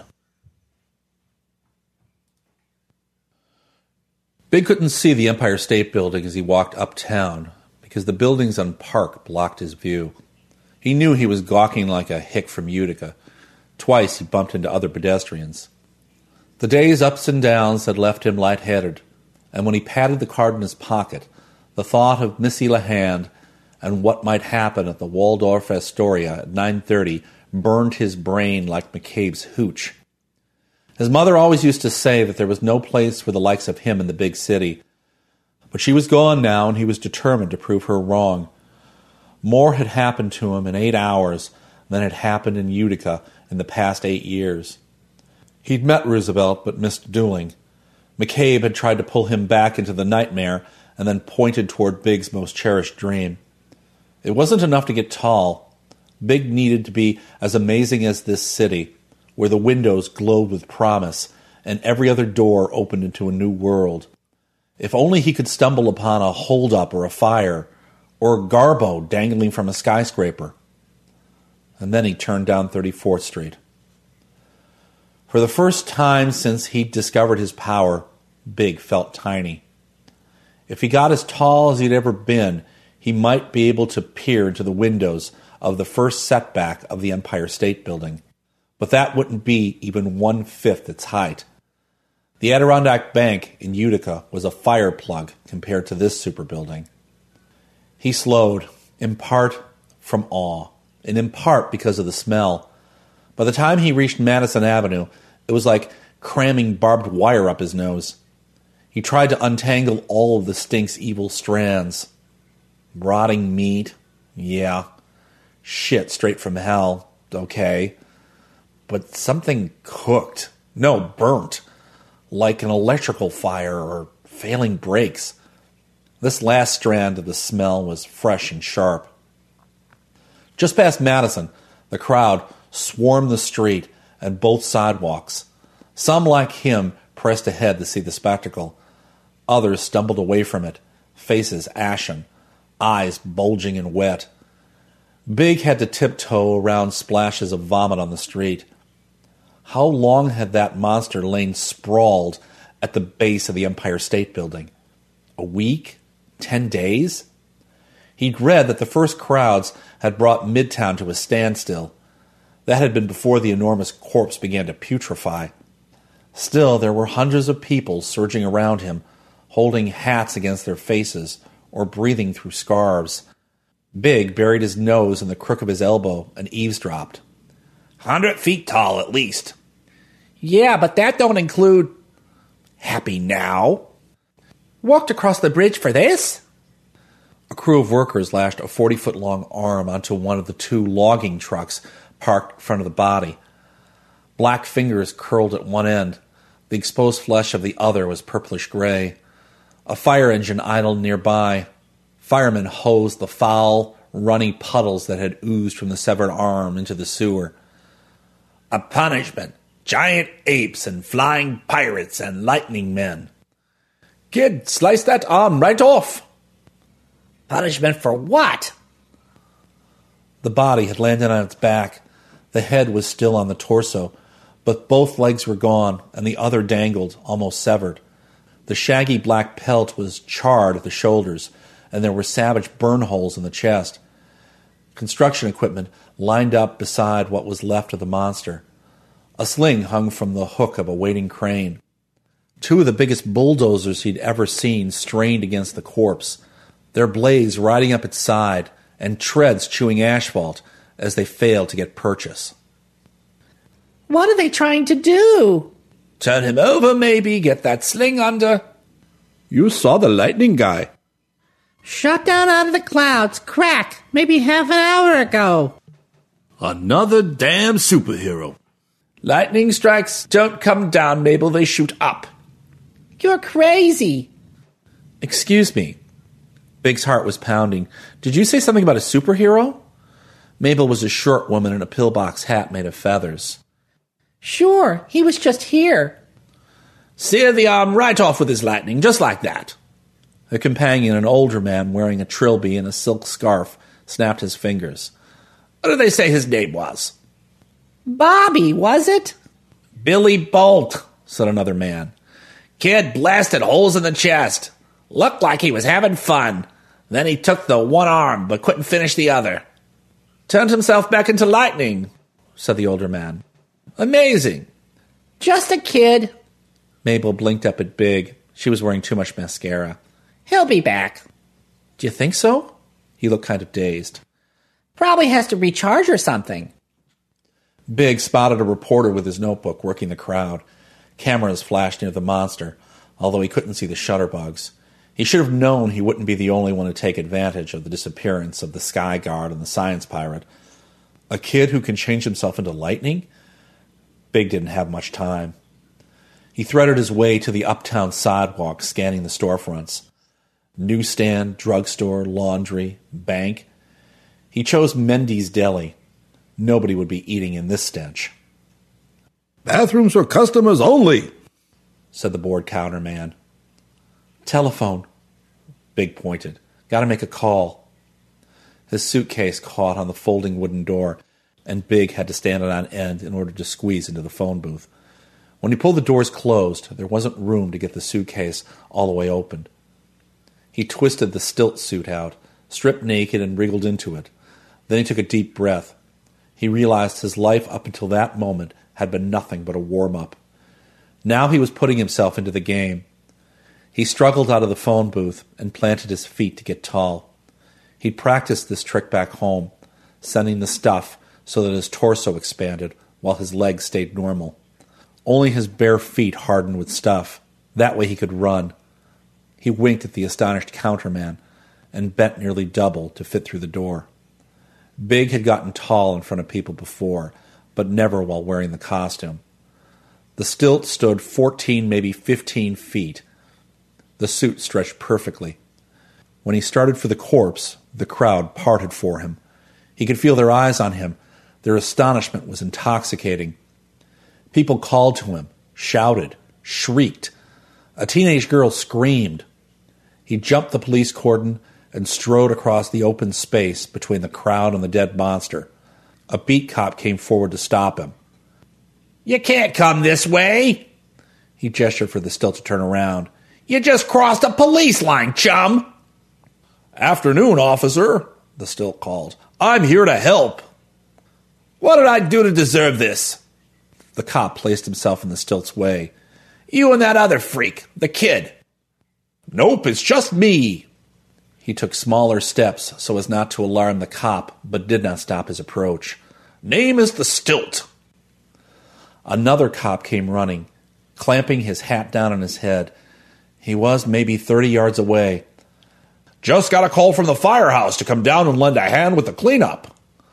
Speaker 3: Big couldn't see the Empire State Building as he walked uptown because the buildings on Park blocked his view. He knew he was gawking like a hick from Utica. Twice he bumped into other pedestrians. The day's ups and downs had left him lightheaded, and when he patted the card in his pocket, the thought of Missy LeHand and what might happen at the Waldorf Astoria at nine thirty burned his brain like McCabe's hooch. His mother always used to say that there was no place for the likes of him in the big city, but she was gone now, and he was determined to prove her wrong. More had happened to him in eight hours than had happened in Utica in the past eight years. He'd met Roosevelt, but missed Dooling. McCabe had tried to pull him back into the nightmare and then pointed toward Big's most cherished dream. It wasn't enough to get tall. Big needed to be as amazing as this city, where the windows glowed with promise and every other door opened into a new world. If only he could stumble upon a holdup or a fire, or a Garbo dangling from a skyscraper. And then he turned down thirty-fourth Street. For the first time since he'd discovered his power, Big felt tiny. If he got as tall as he'd ever been, he might be able to peer into the windows of the first setback of the Empire State Building. But that wouldn't be even one-fifth its height. The Adirondack Bank in Utica was a fire plug compared to this super building. He slowed, in part from awe, and in part because of the smell. By the time he reached Madison Avenue, it was like cramming barbed wire up his nose. He tried to untangle all of the stink's evil strands. Rotting meat, yeah. Shit straight from hell, okay. But something cooked, no, burnt, like an electrical fire or failing brakes. This last strand of the smell was fresh and sharp. Just past Madison, the crowd swarmed the street and both sidewalks. Some, like him, pressed ahead to see the spectacle. Others stumbled away from it, faces ashen, eyes bulging and wet. Big had to tiptoe around splashes of vomit on the street. How long had that monster lain sprawled at the base of the Empire State Building. A week? Ten days? He'd read that the first crowds had brought Midtown to a standstill. That had been before the enormous corpse began to putrefy. Still, there were hundreds of people surging around him, holding hats against their faces or breathing through scarves. Big buried his nose in the crook of his elbow and eavesdropped.
Speaker 13: Hundred feet tall, at least.
Speaker 8: Yeah, but that don't include...
Speaker 13: Happy now?
Speaker 8: Walked across the bridge for this?
Speaker 3: A crew of workers lashed a forty-foot-long arm onto one of the two logging trucks parked in front of the body. Black fingers curled at one end. The exposed flesh of the other was purplish-gray. A fire engine idled nearby. Firemen hosed the foul, runny puddles that had oozed from the severed arm into the sewer.
Speaker 13: A punishment. Giant apes and flying pirates and lightning men.
Speaker 8: Kid, slice that arm right off.
Speaker 7: Punishment for what?
Speaker 3: The body had landed on its back. The head was still on the torso, but both legs were gone and the other dangled, almost severed. The shaggy black pelt was charred at the shoulders, and there were savage burn holes in the chest. Construction equipment lined up beside what was left of the monster. A sling hung from the hook of a waiting crane. Two of the biggest bulldozers he'd ever seen strained against the corpse, their blades riding up its side and treads chewing asphalt as they failed to get purchase.
Speaker 7: What are they trying to do?
Speaker 13: Turn him over, maybe, get that sling under.
Speaker 3: You saw the lightning guy.
Speaker 7: Shot down out of the clouds, crack, maybe half an hour ago.
Speaker 13: Another damn superhero. Lightning strikes don't come down, Mabel, they shoot up.
Speaker 7: You're crazy.
Speaker 3: Excuse me. Big's heart was pounding. Did you say something about a superhero? Mabel was a short woman in a pillbox hat made of feathers.
Speaker 7: Sure, he was just here.
Speaker 13: Sear the arm right off with his lightning, just like that.
Speaker 3: A companion, an older man wearing a trilby and a silk scarf, snapped his fingers.
Speaker 13: What did they say his name was?
Speaker 7: Bobby, was it?
Speaker 13: Billy Bolt, said another man. Kid blasted holes in the chest. Looked like he was having fun. Then he took the one arm, but couldn't finish the other. Turned himself back into lightning, said the older man. Amazing.
Speaker 7: Just a kid.
Speaker 3: Mabel blinked up at Big. She was wearing too much mascara.
Speaker 7: He'll be back.
Speaker 3: Do you think so? He looked kind of dazed.
Speaker 7: Probably has to recharge or something.
Speaker 3: Big spotted a reporter with his notebook working the crowd. Cameras flashed near the monster, although he couldn't see the shutterbugs. He should have known he wouldn't be the only one to take advantage of the disappearance of the Sky Guard and the Science Pirate. A kid who can change himself into lightning? Big didn't have much time. He threaded his way to the uptown sidewalk, scanning the storefronts. Newsstand, drugstore, laundry, bank. He chose Mendy's Deli. Nobody would be eating in this stench.
Speaker 14: Bathrooms for customers only,
Speaker 3: said the board counter man. Telephone. Big pointed. Got to make a call. His suitcase caught on the folding wooden door, and Big had to stand it on end in order to squeeze into the phone booth. When he pulled the doors closed, there wasn't room to get the suitcase all the way open. He twisted the stilt suit out, stripped naked, and wriggled into it. Then he took a deep breath. He realized his life up until that moment had been nothing but a warm-up. Now he was putting himself into the game. He struggled out of the phone booth and planted his feet to get tall. He'd practiced this trick back home, sending the stuff so that his torso expanded while his legs stayed normal. Only his bare feet hardened with stuff. That way he could run. He winked at the astonished counterman and bent nearly double to fit through the door. Big had gotten tall in front of people before, but never while wearing the costume. The stilt stood fourteen, maybe fifteen feet. The suit stretched perfectly. When he started for the corpse, the crowd parted for him. He could feel their eyes on him. Their astonishment was intoxicating. People called to him, shouted, shrieked. A teenage girl screamed. He jumped the police cordon and strode across the open space between the crowd and the dead monster. A beat cop came forward to stop him.
Speaker 13: You can't come this way.
Speaker 3: He gestured for the Stilt to turn around.
Speaker 13: You just crossed a police line, chum!
Speaker 14: Afternoon, officer, the Stilt called. I'm here to help.
Speaker 13: What did I do to deserve this?
Speaker 3: The cop placed himself in the Stilt's way.
Speaker 13: You and that other freak, the kid.
Speaker 14: Nope, it's just me.
Speaker 3: He took smaller steps so as not to alarm the cop, but did not stop his approach.
Speaker 14: Name is the Stilt.
Speaker 3: Another cop came running, clamping his hat down on his head. He was maybe thirty yards away.
Speaker 14: Just got a call from the firehouse to come down and lend a hand with the cleanup.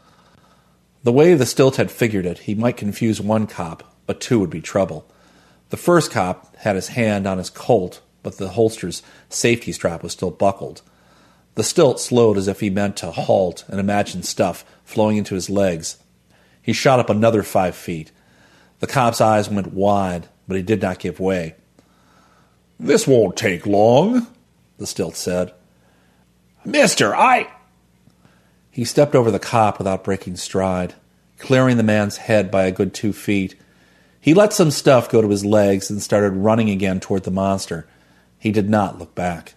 Speaker 3: The way the Stilt had figured it, he might confuse one cop, but two would be trouble. The first cop had his hand on his Colt, but the holster's safety strap was still buckled. The Stilt slowed as if he meant to halt and imagine stuff flowing into his legs. He shot up another five feet. The cop's eyes went wide, but he did not give way.
Speaker 14: This won't take long, the Stilt said.
Speaker 13: Mister, I...
Speaker 3: He stepped over the cop without breaking stride, clearing the man's head by a good two feet. He let some stuff go to his legs and started running again toward the monster. He did not look back.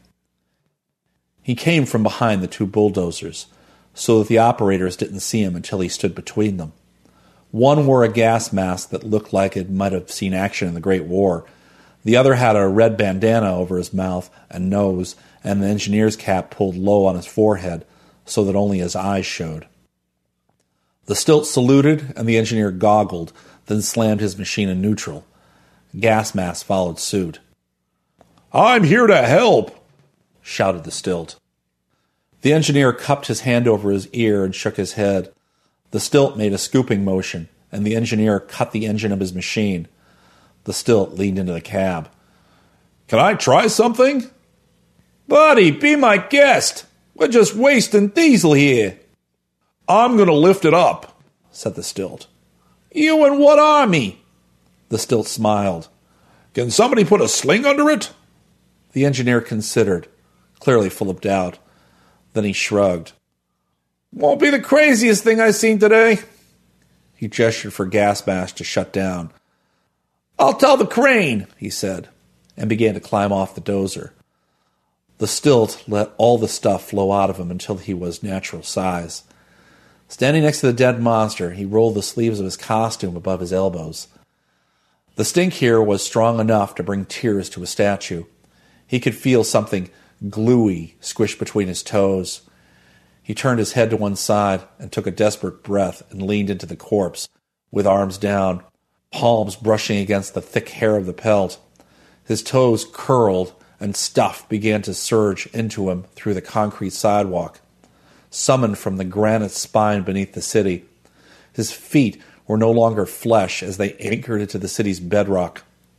Speaker 3: He came from behind the two bulldozers, so that the operators didn't see him until he stood between them. One wore a gas mask that looked like it might have seen action in the Great War. The other had a red bandana over his mouth and nose, and the engineer's cap pulled low on his forehead, so that only his eyes showed. The Stilt saluted, and the engineer goggled, then slammed his machine in neutral. Gas mask followed suit.
Speaker 14: I'm here to help,
Speaker 3: shouted the Stilt. The engineer cupped his hand over his ear and shook his head. The Stilt made a scooping motion, and the engineer cut the engine of his machine. The Stilt leaned into the cab.
Speaker 14: Can I try something?
Speaker 13: Buddy, be my guest. We're just wasting diesel here.
Speaker 14: I'm going to lift it up,
Speaker 3: said the Stilt.
Speaker 13: You and what army?
Speaker 3: The Stilt smiled.
Speaker 14: Can somebody put a sling under it?
Speaker 3: The engineer considered, clearly full of doubt. Then he shrugged.
Speaker 13: Won't be the craziest thing I've seen today.
Speaker 3: He gestured for gas mask to shut down.
Speaker 13: I'll tell the crane, he said,
Speaker 3: and began to climb off the dozer. The Stilt let all the stuff flow out of him until he was natural size. Standing next to the dead monster, he rolled the sleeves of his costume above his elbows. The stink here was strong enough to bring tears to a statue. He could feel something gluey squished between his toes. He turned his head to one side and took a desperate breath and leaned into the corpse, with arms down, palms brushing against the thick hair of the pelt. His toes curled, and stuff began to surge into him through the concrete sidewalk, summoned from the granite spine beneath the city. His feet were no longer flesh as they anchored into the city's bedrock.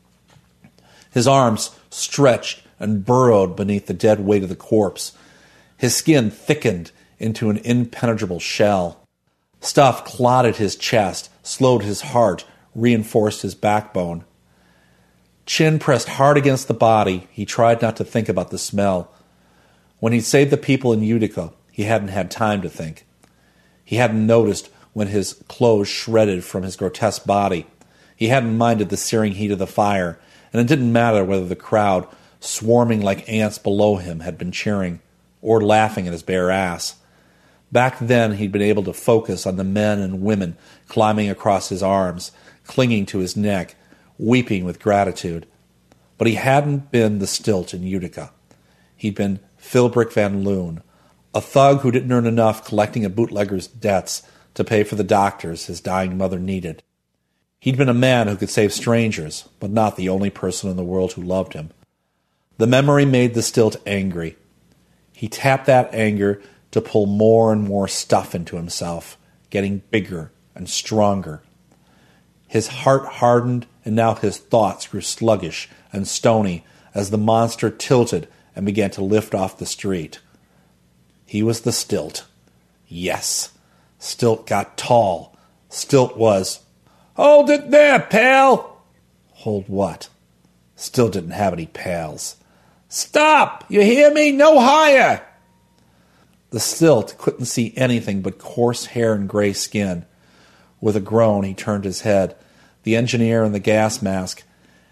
Speaker 3: His arms stretched and burrowed beneath the dead weight of the corpse. His skin thickened into an impenetrable shell. Stuff clotted his chest, slowed his heart, reinforced his backbone. Chin pressed hard against the body, he tried not to think about the smell. When he'd saved the people in Utica, he hadn't had time to think. He hadn't noticed when his clothes shredded from his grotesque body. He hadn't minded the searing heat of the fire, and it didn't matter whether the crowd, swarming like ants below him, had been cheering or laughing at his bare ass. Back then he'd been able to focus on the men and women climbing across his arms, clinging to his neck, weeping with gratitude. But he hadn't been the Stilt in Utica. He'd been Philbrick Van Loon, a thug who didn't earn enough collecting a bootlegger's debts to pay for the doctors his dying mother needed. He'd been a man who could save strangers, but not the only person in the world who loved him. The memory made the Stilt angry. He tapped that anger to pull more and more stuff into himself, getting bigger and stronger. His heart hardened, and now his thoughts grew sluggish and stony as the monster tilted and began to lift off the street. He was the Stilt. Yes, Stilt got tall. Stilt was...
Speaker 13: Hold it there, pal!
Speaker 3: Hold what? Stilt didn't have any pals.
Speaker 13: Stop! You hear me? No higher!
Speaker 3: The Stilt couldn't see anything but coarse hair and gray skin. With a groan, he turned his head. The engineer in the gas mask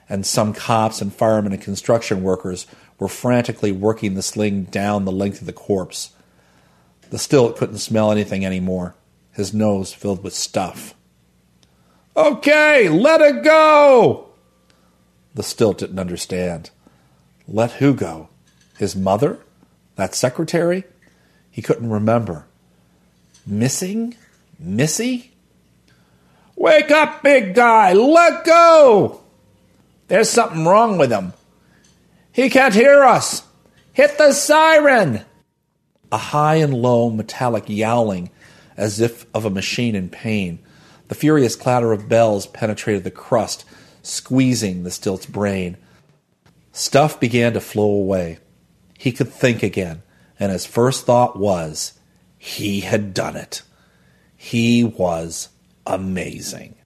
Speaker 3: and some cops and firemen and construction workers were frantically working the sling down the length of the corpse. The stilt couldn't smell anything anymore, his nose filled with stuff. "Okay, let it go!" The stilt didn't understand. Let who go? His mother? That secretary? He couldn't remember. Missing? Missy? "Wake up, big guy! Let go! There's something wrong with him. He can't hear us! Hit the siren!" A high and low metallic yowling, as if of a machine in pain. The furious clatter of bells penetrated the crust, squeezing the stilt's brain. Stuff began to flow away. He could think again, and his first thought was, he had done it. He was amazing.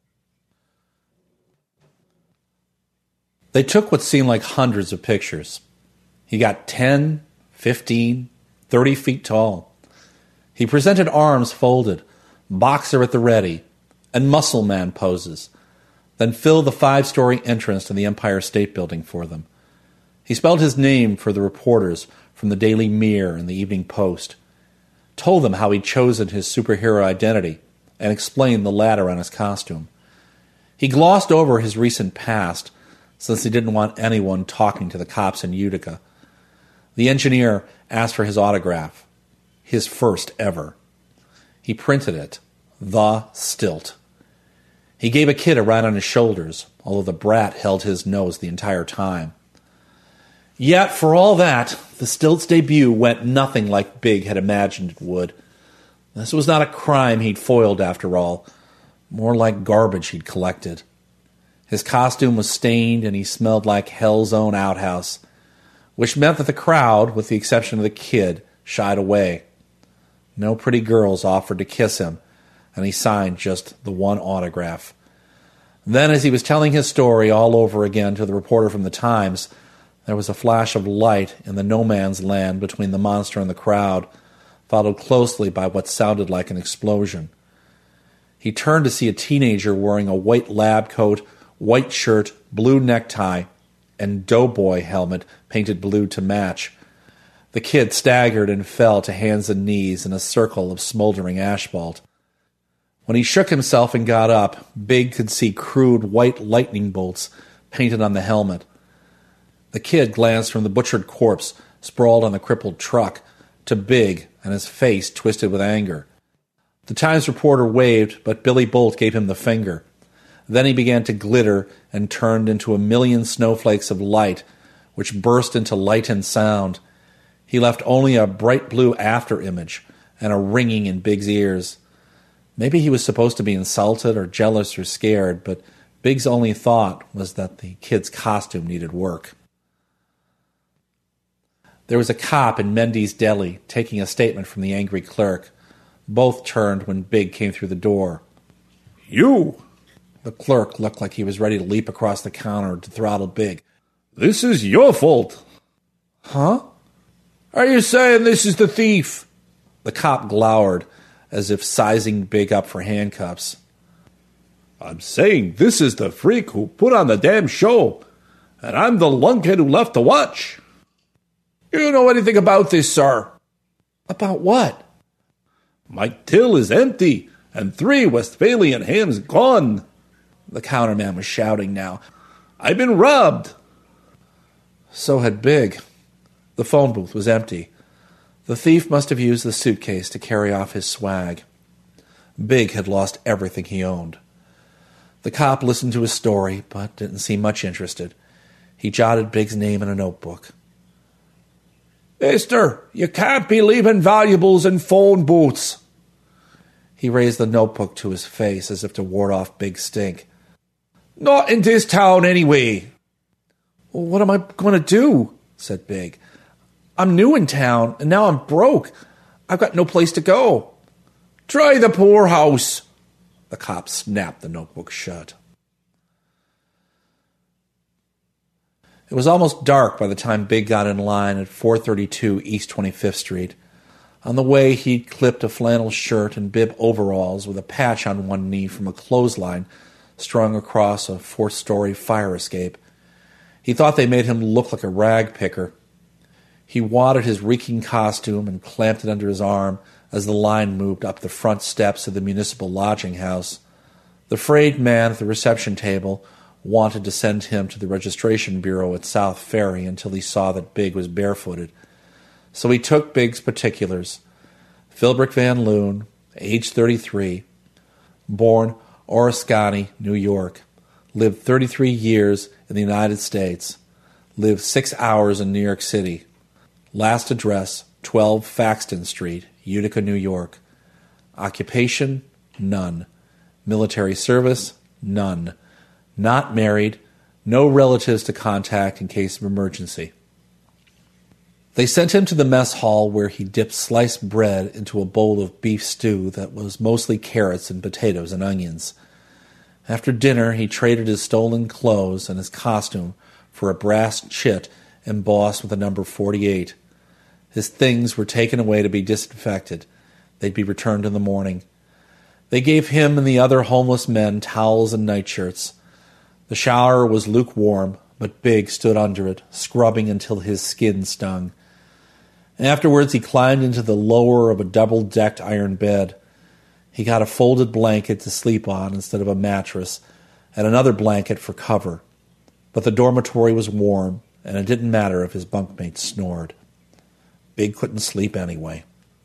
Speaker 3: They took what seemed like hundreds of pictures. He got ten, fifteen, thirty feet tall. He presented arms folded, boxer at the ready, and muscle man poses, then filled the five-story entrance to the Empire State Building for them. He spelled his name for the reporters from the Daily Mirror and the Evening Post, told them how he'd chosen his superhero identity, and explained the latter on his costume. He glossed over his recent past, since he didn't want anyone talking to the cops in Utica. The engineer asked for his autograph, his first ever. He printed it, The Stilt. He gave a kid a ride on his shoulders, although the brat held his nose the entire time. Yet, for all that, the Stilt's debut went nothing like Big had imagined it would. This was not a crime he'd foiled, after all, more like garbage he'd collected. His costume was stained, and he smelled like Hell's own outhouse, which meant that the crowd, with the exception of the kid, shied away. No pretty girls offered to kiss him, and he signed just the one autograph. Then, as he was telling his story all over again to the reporter from the Times, there was a flash of light in the no-man's land between the monster and the crowd, followed closely by what sounded like an explosion. He turned to see a teenager wearing a white lab coat, white shirt, blue necktie, and doughboy helmet painted blue to match. The kid staggered and fell to hands and knees in a circle of smoldering asphalt. When he shook himself and got up, Big could see crude white lightning bolts painted on the helmet. The kid glanced from the butchered corpse sprawled on the crippled truck to Big, and his face twisted with anger. The Times reporter waved, but Billy Bolt gave him the finger. Then he began to glitter and turned into a million snowflakes of light, which burst into light and sound. He left only a bright blue after-image and a ringing in Big's ears. Maybe he was supposed to be insulted or jealous or scared, but Big's only thought was that the kid's costume needed work. There was a cop in Mendy's Deli taking a statement from the angry clerk. Both turned when Big came through the door.
Speaker 14: "You!"
Speaker 3: The clerk looked like he was ready to leap across the counter to throttle Big.
Speaker 14: "This is your fault."
Speaker 3: "Huh?
Speaker 14: Are you saying this is the thief?"
Speaker 3: The cop glowered, as if sizing Big up for handcuffs.
Speaker 14: "I'm saying this is the freak who put on the damn show, and I'm the lunkhead who left to watch." "You know anything about this, sir?"
Speaker 3: "About what?"
Speaker 14: "My till is empty, and three Westphalian hams gone."
Speaker 3: The counterman was shouting now.
Speaker 14: "I've been robbed."
Speaker 3: So had Big. The phone booth was empty. The thief must have used the suitcase to carry off his swag. Big had lost everything he owned. The cop listened to his story, but didn't seem much interested. He jotted Big's name in a notebook.
Speaker 14: "Mister, you can't be leaving valuables in phone booths."
Speaker 3: He raised the notebook to his face as if to ward off Big's stink.
Speaker 14: "Not in this town, anyway."
Speaker 3: "Well, what am I going to do?" said Big. "I'm new in town, and now I'm broke. I've got no place to go."
Speaker 14: "Try the poorhouse."
Speaker 3: The cop snapped the notebook shut. It was almost dark by the time Big got in line at four thirty-two East twenty-fifth Street. On the way, he'd clipped a flannel shirt and bib overalls with a patch on one knee from a clothesline strung across a fourth-story fire escape. He thought they made him look like a rag picker. He wadded his reeking costume and clamped it under his arm as the line moved up the front steps of the municipal lodging house. The frayed man at the reception table wanted to send him to the registration bureau at South Ferry until he saw that Big was barefooted. So he took Big's particulars. Philbrick Van Loon, age thirty-three, born Oriskany, New York, lived thirty-three years in the United States, lived six hours in New York City. Last address, twelve Faxton Street, Utica, New York. Occupation, none. Military service, none. Not married, no relatives to contact in case of emergency. They sent him to the mess hall where he dipped sliced bread into a bowl of beef stew that was mostly carrots and potatoes and onions. After dinner, he traded his stolen clothes and his costume for a brass chit embossed with the number forty-eight. His things were taken away to be disinfected. They'd be returned in the morning. They gave him and the other homeless men towels and nightshirts. The shower was lukewarm, but Big stood under it, scrubbing until his skin stung. Afterwards, he climbed into the lower of a double-decked iron bed. He got a folded blanket to sleep on instead of a mattress, and another blanket for cover. But the dormitory was warm, and it didn't matter if his bunkmates snored. Big couldn't sleep anyway.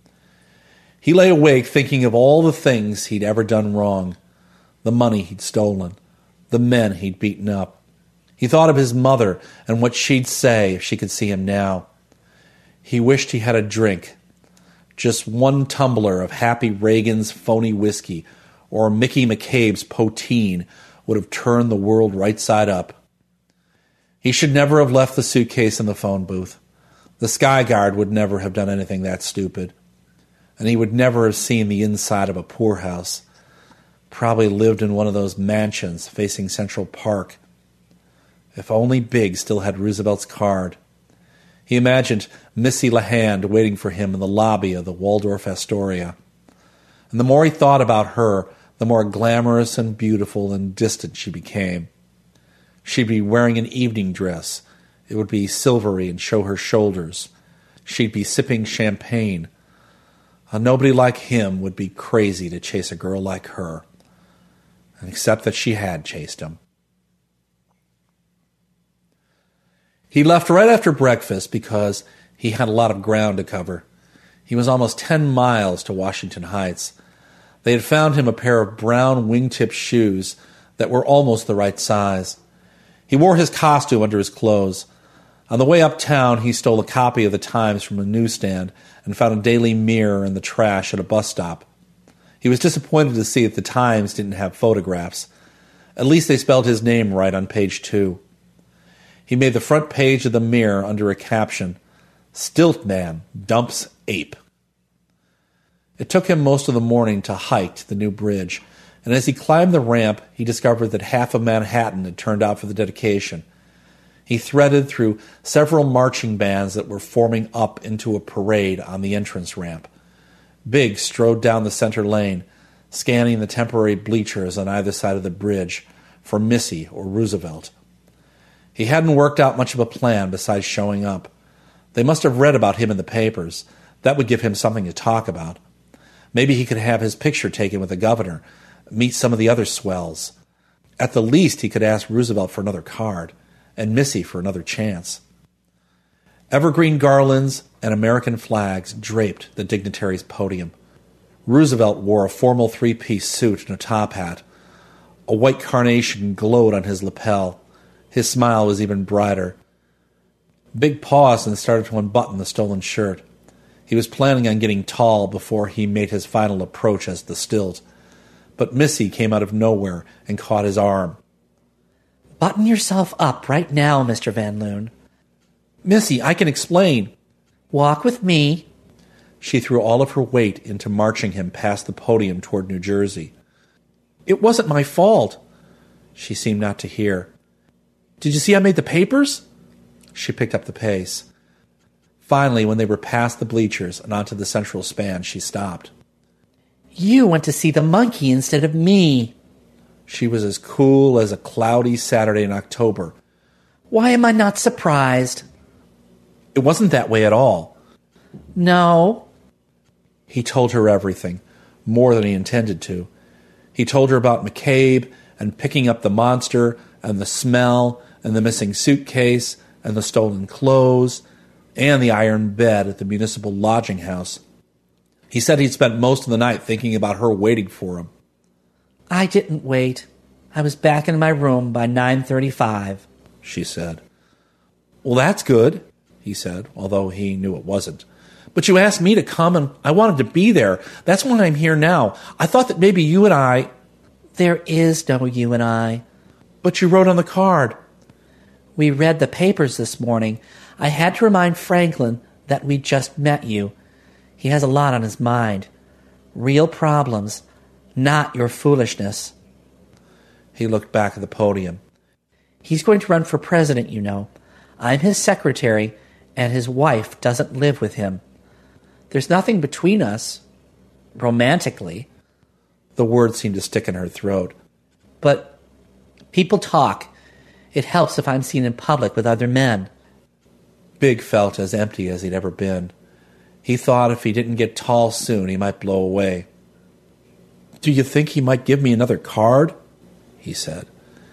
Speaker 3: He lay awake thinking of all the things he'd ever done wrong, the money he'd stolen, the men he'd beaten up. He thought of his mother and what she'd say if she could see him now. He wished he had a drink, just one tumbler of Happy Reagan's phony whiskey or Mickey McCabe's poteen would have turned the world right side up. He should never have left the suitcase in the phone booth. The sky guard would never have done anything that stupid. And he would never have seen the inside of a poorhouse. Probably lived in one of those mansions facing Central Park. If only Big still had Roosevelt's card. He imagined Missy LeHand waiting for him in the lobby of the Waldorf Astoria. And the more he thought about her, the more glamorous and beautiful and distant she became. She'd be wearing an evening dress. It would be silvery and show her shoulders. She'd be sipping champagne. A nobody like him would be crazy to chase a girl like her. And except that she had chased him. He left right after breakfast because he had a lot of ground to cover. He was almost ten miles to Washington Heights. They had found him a pair of brown wingtip shoes that were almost the right size. He wore his costume under his clothes. On the way uptown, he stole a copy of the Times from a newsstand and found a Daily Mirror in the trash at a bus stop. He was disappointed to see that the Times didn't have photographs. At least they spelled his name right on page two. He made the front page of the Mirror under a caption, "Stilt Man Dumps Ape." It took him most of the morning to hike to the new bridge, and as he climbed the ramp, he discovered that half of Manhattan had turned out for the dedication. He threaded through several marching bands that were forming up into a parade on the entrance ramp. Big strode down the center lane, scanning the temporary bleachers on either side of the bridge for Missy or Roosevelt. He hadn't worked out much of a plan besides showing up. They must have read about him in the papers. That would give him something to talk about. Maybe he could have his picture taken with the governor, meet some of the other swells. At the least, he could ask Roosevelt for another card, and Missy for another chance. Evergreen garlands and American flags draped the dignitary's podium. Roosevelt wore a formal three-piece suit and a top hat. A white carnation glowed on his lapel. His smile was even brighter. Big paused and started to unbutton the stolen shirt. He was planning on getting tall before he made his final approach as the stilt. But Missy came out of nowhere and caught his arm.
Speaker 8: Button yourself up right now, Mister Van Loon.
Speaker 3: Missy, I can explain.
Speaker 8: Walk with me.
Speaker 3: She threw all of her weight into marching him past the podium toward New Jersey. It wasn't my fault. She seemed not to hear. Did you see I made the papers? She picked up the pace. Finally, when they were past the bleachers and onto the central span, she stopped.
Speaker 8: You went to see the monkey instead of me.
Speaker 3: She was as cool as a cloudy Saturday in October.
Speaker 8: Why am I not surprised?
Speaker 3: It wasn't that way at all.
Speaker 8: No.
Speaker 3: He told her everything, more than he intended to. He told her about McCabe and picking up the monster and the smell and the missing suitcase and the stolen clothes and the iron bed at the municipal lodging house. He said he'd spent most of the night thinking about her waiting for him.
Speaker 8: I didn't wait. I was back in my room by nine thirty-five,
Speaker 3: she said. Well, that's good, he said, although he knew it wasn't. But you asked me to come, and I wanted to be there. That's why I'm here now. I thought that maybe you and I...
Speaker 8: There is no you and I.
Speaker 3: But you wrote on the card.
Speaker 8: We read the papers this morning. I had to remind Franklin that we just met you. He has a lot on his mind. Real problems, not your foolishness.
Speaker 3: He looked back at the podium.
Speaker 8: He's going to run for president, you know. I'm his secretary, and his wife doesn't live with him. There's nothing between us, romantically.
Speaker 3: The words seemed to stick in her throat.
Speaker 8: But people talk. It helps if I'm seen in public with other men.
Speaker 3: Big felt as empty as he'd ever been. He thought if he didn't get tall soon, he might blow away. Do you think he might give me another card? He said.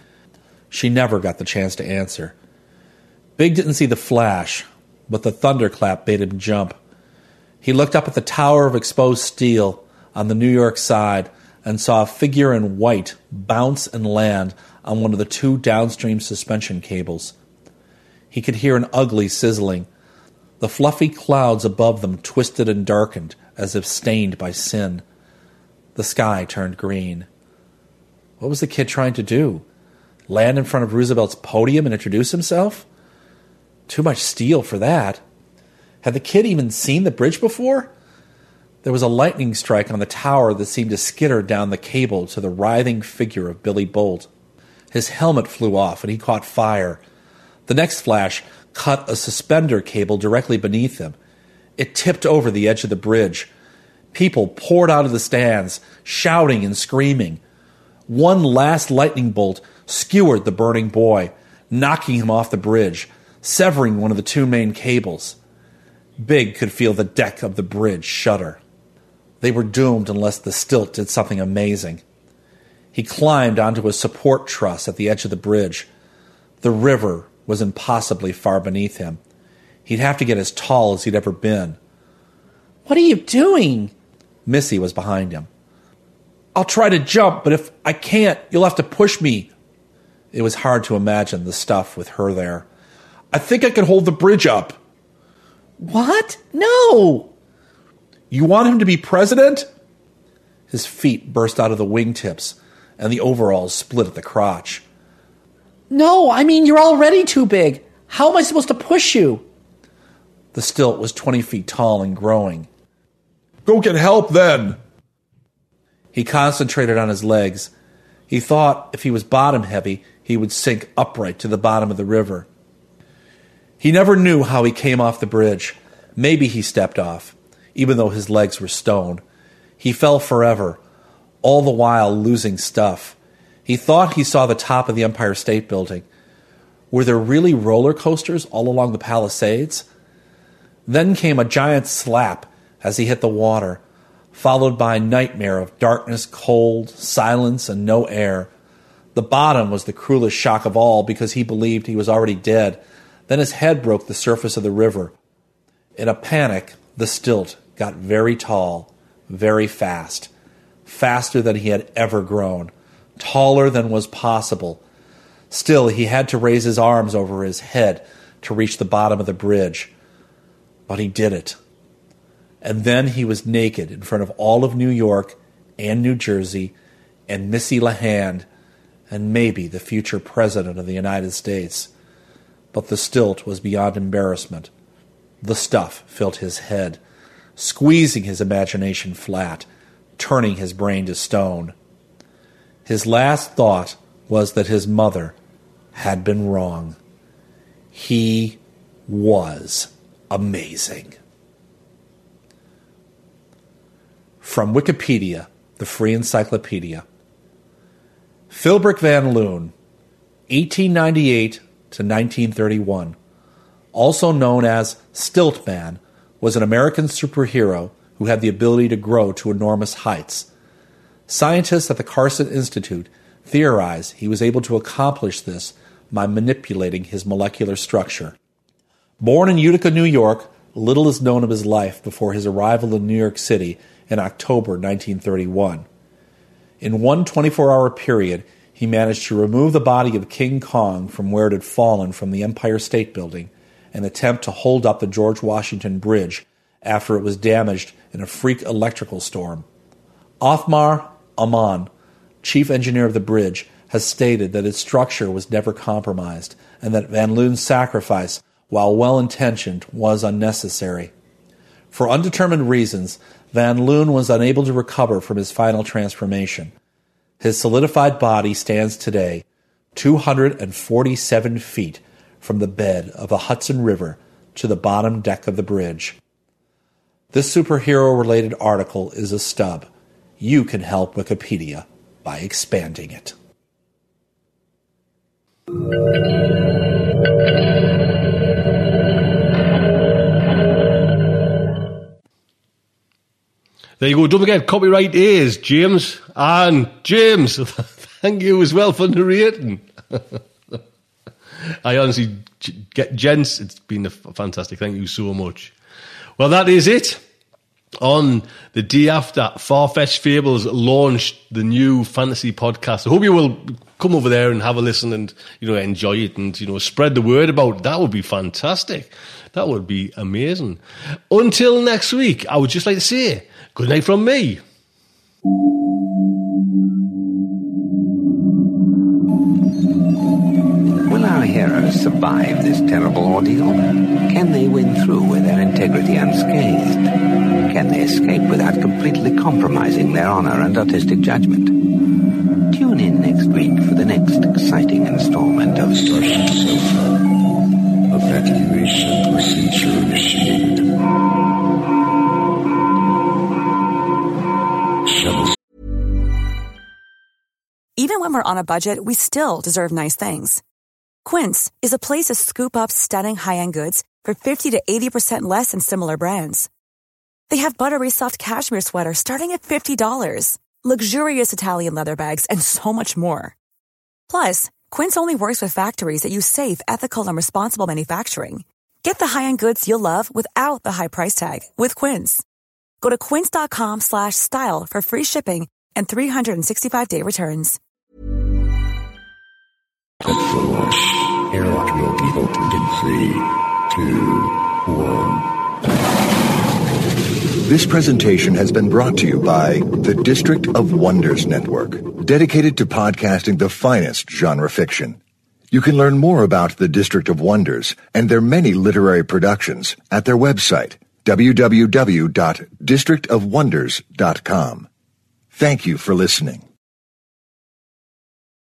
Speaker 3: She never got the chance to answer. Big didn't see the flash, but the thunderclap made him jump. He looked up at the tower of exposed steel on the New York side and saw a figure in white bounce and land on one of the two downstream suspension cables. He could hear an ugly sizzling. The fluffy clouds above them twisted and darkened as if stained by sin. The sky turned green. What was the kid trying to do? Land in front of Roosevelt's podium and introduce himself? Too much steel for that. Had the kid even seen the bridge before? There was a lightning strike on the tower that seemed to skitter down the cable to the writhing figure of Billy Bolt. His helmet flew off and he caught fire. The next flash cut a suspender cable directly beneath him. It tipped over the edge of the bridge. People poured out of the stands, shouting and screaming. One last lightning bolt skewered the burning boy, knocking him off the bridge, severing one of the two main cables. Big could feel the deck of the bridge shudder. They were doomed unless the stilt did something amazing. He climbed onto a support truss at the edge of the bridge. The river was impossibly far beneath him. He'd have to get as tall as he'd ever been.
Speaker 8: What are you doing?
Speaker 3: Missy was behind him. I'll try to jump, but if I can't, you'll have to push me. It was hard to imagine the stuff with her there. I think I can hold the bridge up.
Speaker 8: What? No!
Speaker 3: You want him to be president? His feet burst out of the wingtips, and the overalls split at the crotch.
Speaker 8: No, I mean, you're already too big. How am I supposed to push you?
Speaker 3: The stilt was twenty feet tall and growing.
Speaker 14: Go get help, then.
Speaker 3: He concentrated on his legs. He thought if he was bottom-heavy, he would sink upright to the bottom of the river. He never knew how he came off the bridge. Maybe he stepped off, even though his legs were stone. He fell forever, all the while losing stuff. He thought he saw the top of the Empire State Building. Were there really roller coasters all along the Palisades? Then came a giant slap as he hit the water, followed by a nightmare of darkness, cold, silence, and no air. The bottom was the cruelest shock of all because he believed he was already dead. Then his head broke the surface of the river. In a panic, the stilt got very tall, very fast, faster than he had ever grown, taller than was possible. Still, he had to raise his arms over his head to reach the bottom of the bridge. But he did it. And then he was naked in front of all of New York and New Jersey and Missy LeHand and maybe the future president of the United States. But the stilt was beyond embarrassment. The stuff filled his head, squeezing his imagination flat, turning his brain to stone. His last thought was that his mother had been wrong. He was amazing. From Wikipedia, the free encyclopedia. Philbrick Van Loon, eighteen ninety-eight to nineteen thirty-one. Also known as Stiltman, was an American superhero who had the ability to grow to enormous heights. Scientists at the Carson Institute theorize he was able to accomplish this by manipulating his molecular structure. Born in Utica, New York, little is known of his life before his arrival in New York City in October nineteen thirty-one. In one twenty-four hour period, he managed to remove the body of King Kong from where it had fallen from the Empire State Building and attempt to hold up the George Washington Bridge after it was damaged in a freak electrical storm. Othmar Ammann, chief engineer of the bridge, has stated that its structure was never compromised and that Van Loon's sacrifice, while well-intentioned, was unnecessary. For undetermined reasons, Van Loon was unable to recover from his final transformation. His solidified body stands today two hundred forty-seven feet from the bed of the Hudson River to the bottom deck of the bridge. This superhero-related article is a stub. You can help Wikipedia by expanding it.
Speaker 6: There you go. Don't forget, copyright is James. And James, thank you as well for narrating. I honestly, get gents, it's been a fantastic. Thank you so much. Well, that is it. On the day after Far-Fetched Fables launched the new fantasy podcast, I hope you will come over there and have a listen and, you know, enjoy it and, you know, spread the word about it. That would be fantastic. That would be amazing. Until next week, I would just like to say good night from me.
Speaker 15: Will our heroes survive this terrible ordeal? Can they win through with their integrity unscathed? Can they escape without completely compromising their honor and artistic judgment? Tune in next week for the next exciting installment of Starship Sofa. Evacuation procedure initiated. Shuttle.
Speaker 16: Even when we're on a budget, we still deserve nice things. Quince is a place to scoop up stunning high-end goods for fifty to eighty percent less than similar brands. They have buttery soft cashmere sweaters starting at fifty dollars, luxurious Italian leather bags, and so much more. Plus, Quince only works with factories that use safe, ethical, and responsible manufacturing. Get the high-end goods you'll love without the high price tag with Quince. Go to quince.com slash style for free shipping and three hundred sixty-five day returns.
Speaker 15: Set for launch. Airlock will be opened in three, two, one.
Speaker 5: This presentation has been brought to you by the District of Wonders Network, dedicated to podcasting the finest genre fiction. You can learn more about the District of Wonders and their many literary productions at their website, w w w dot district of wonders dot com. Thank you for listening.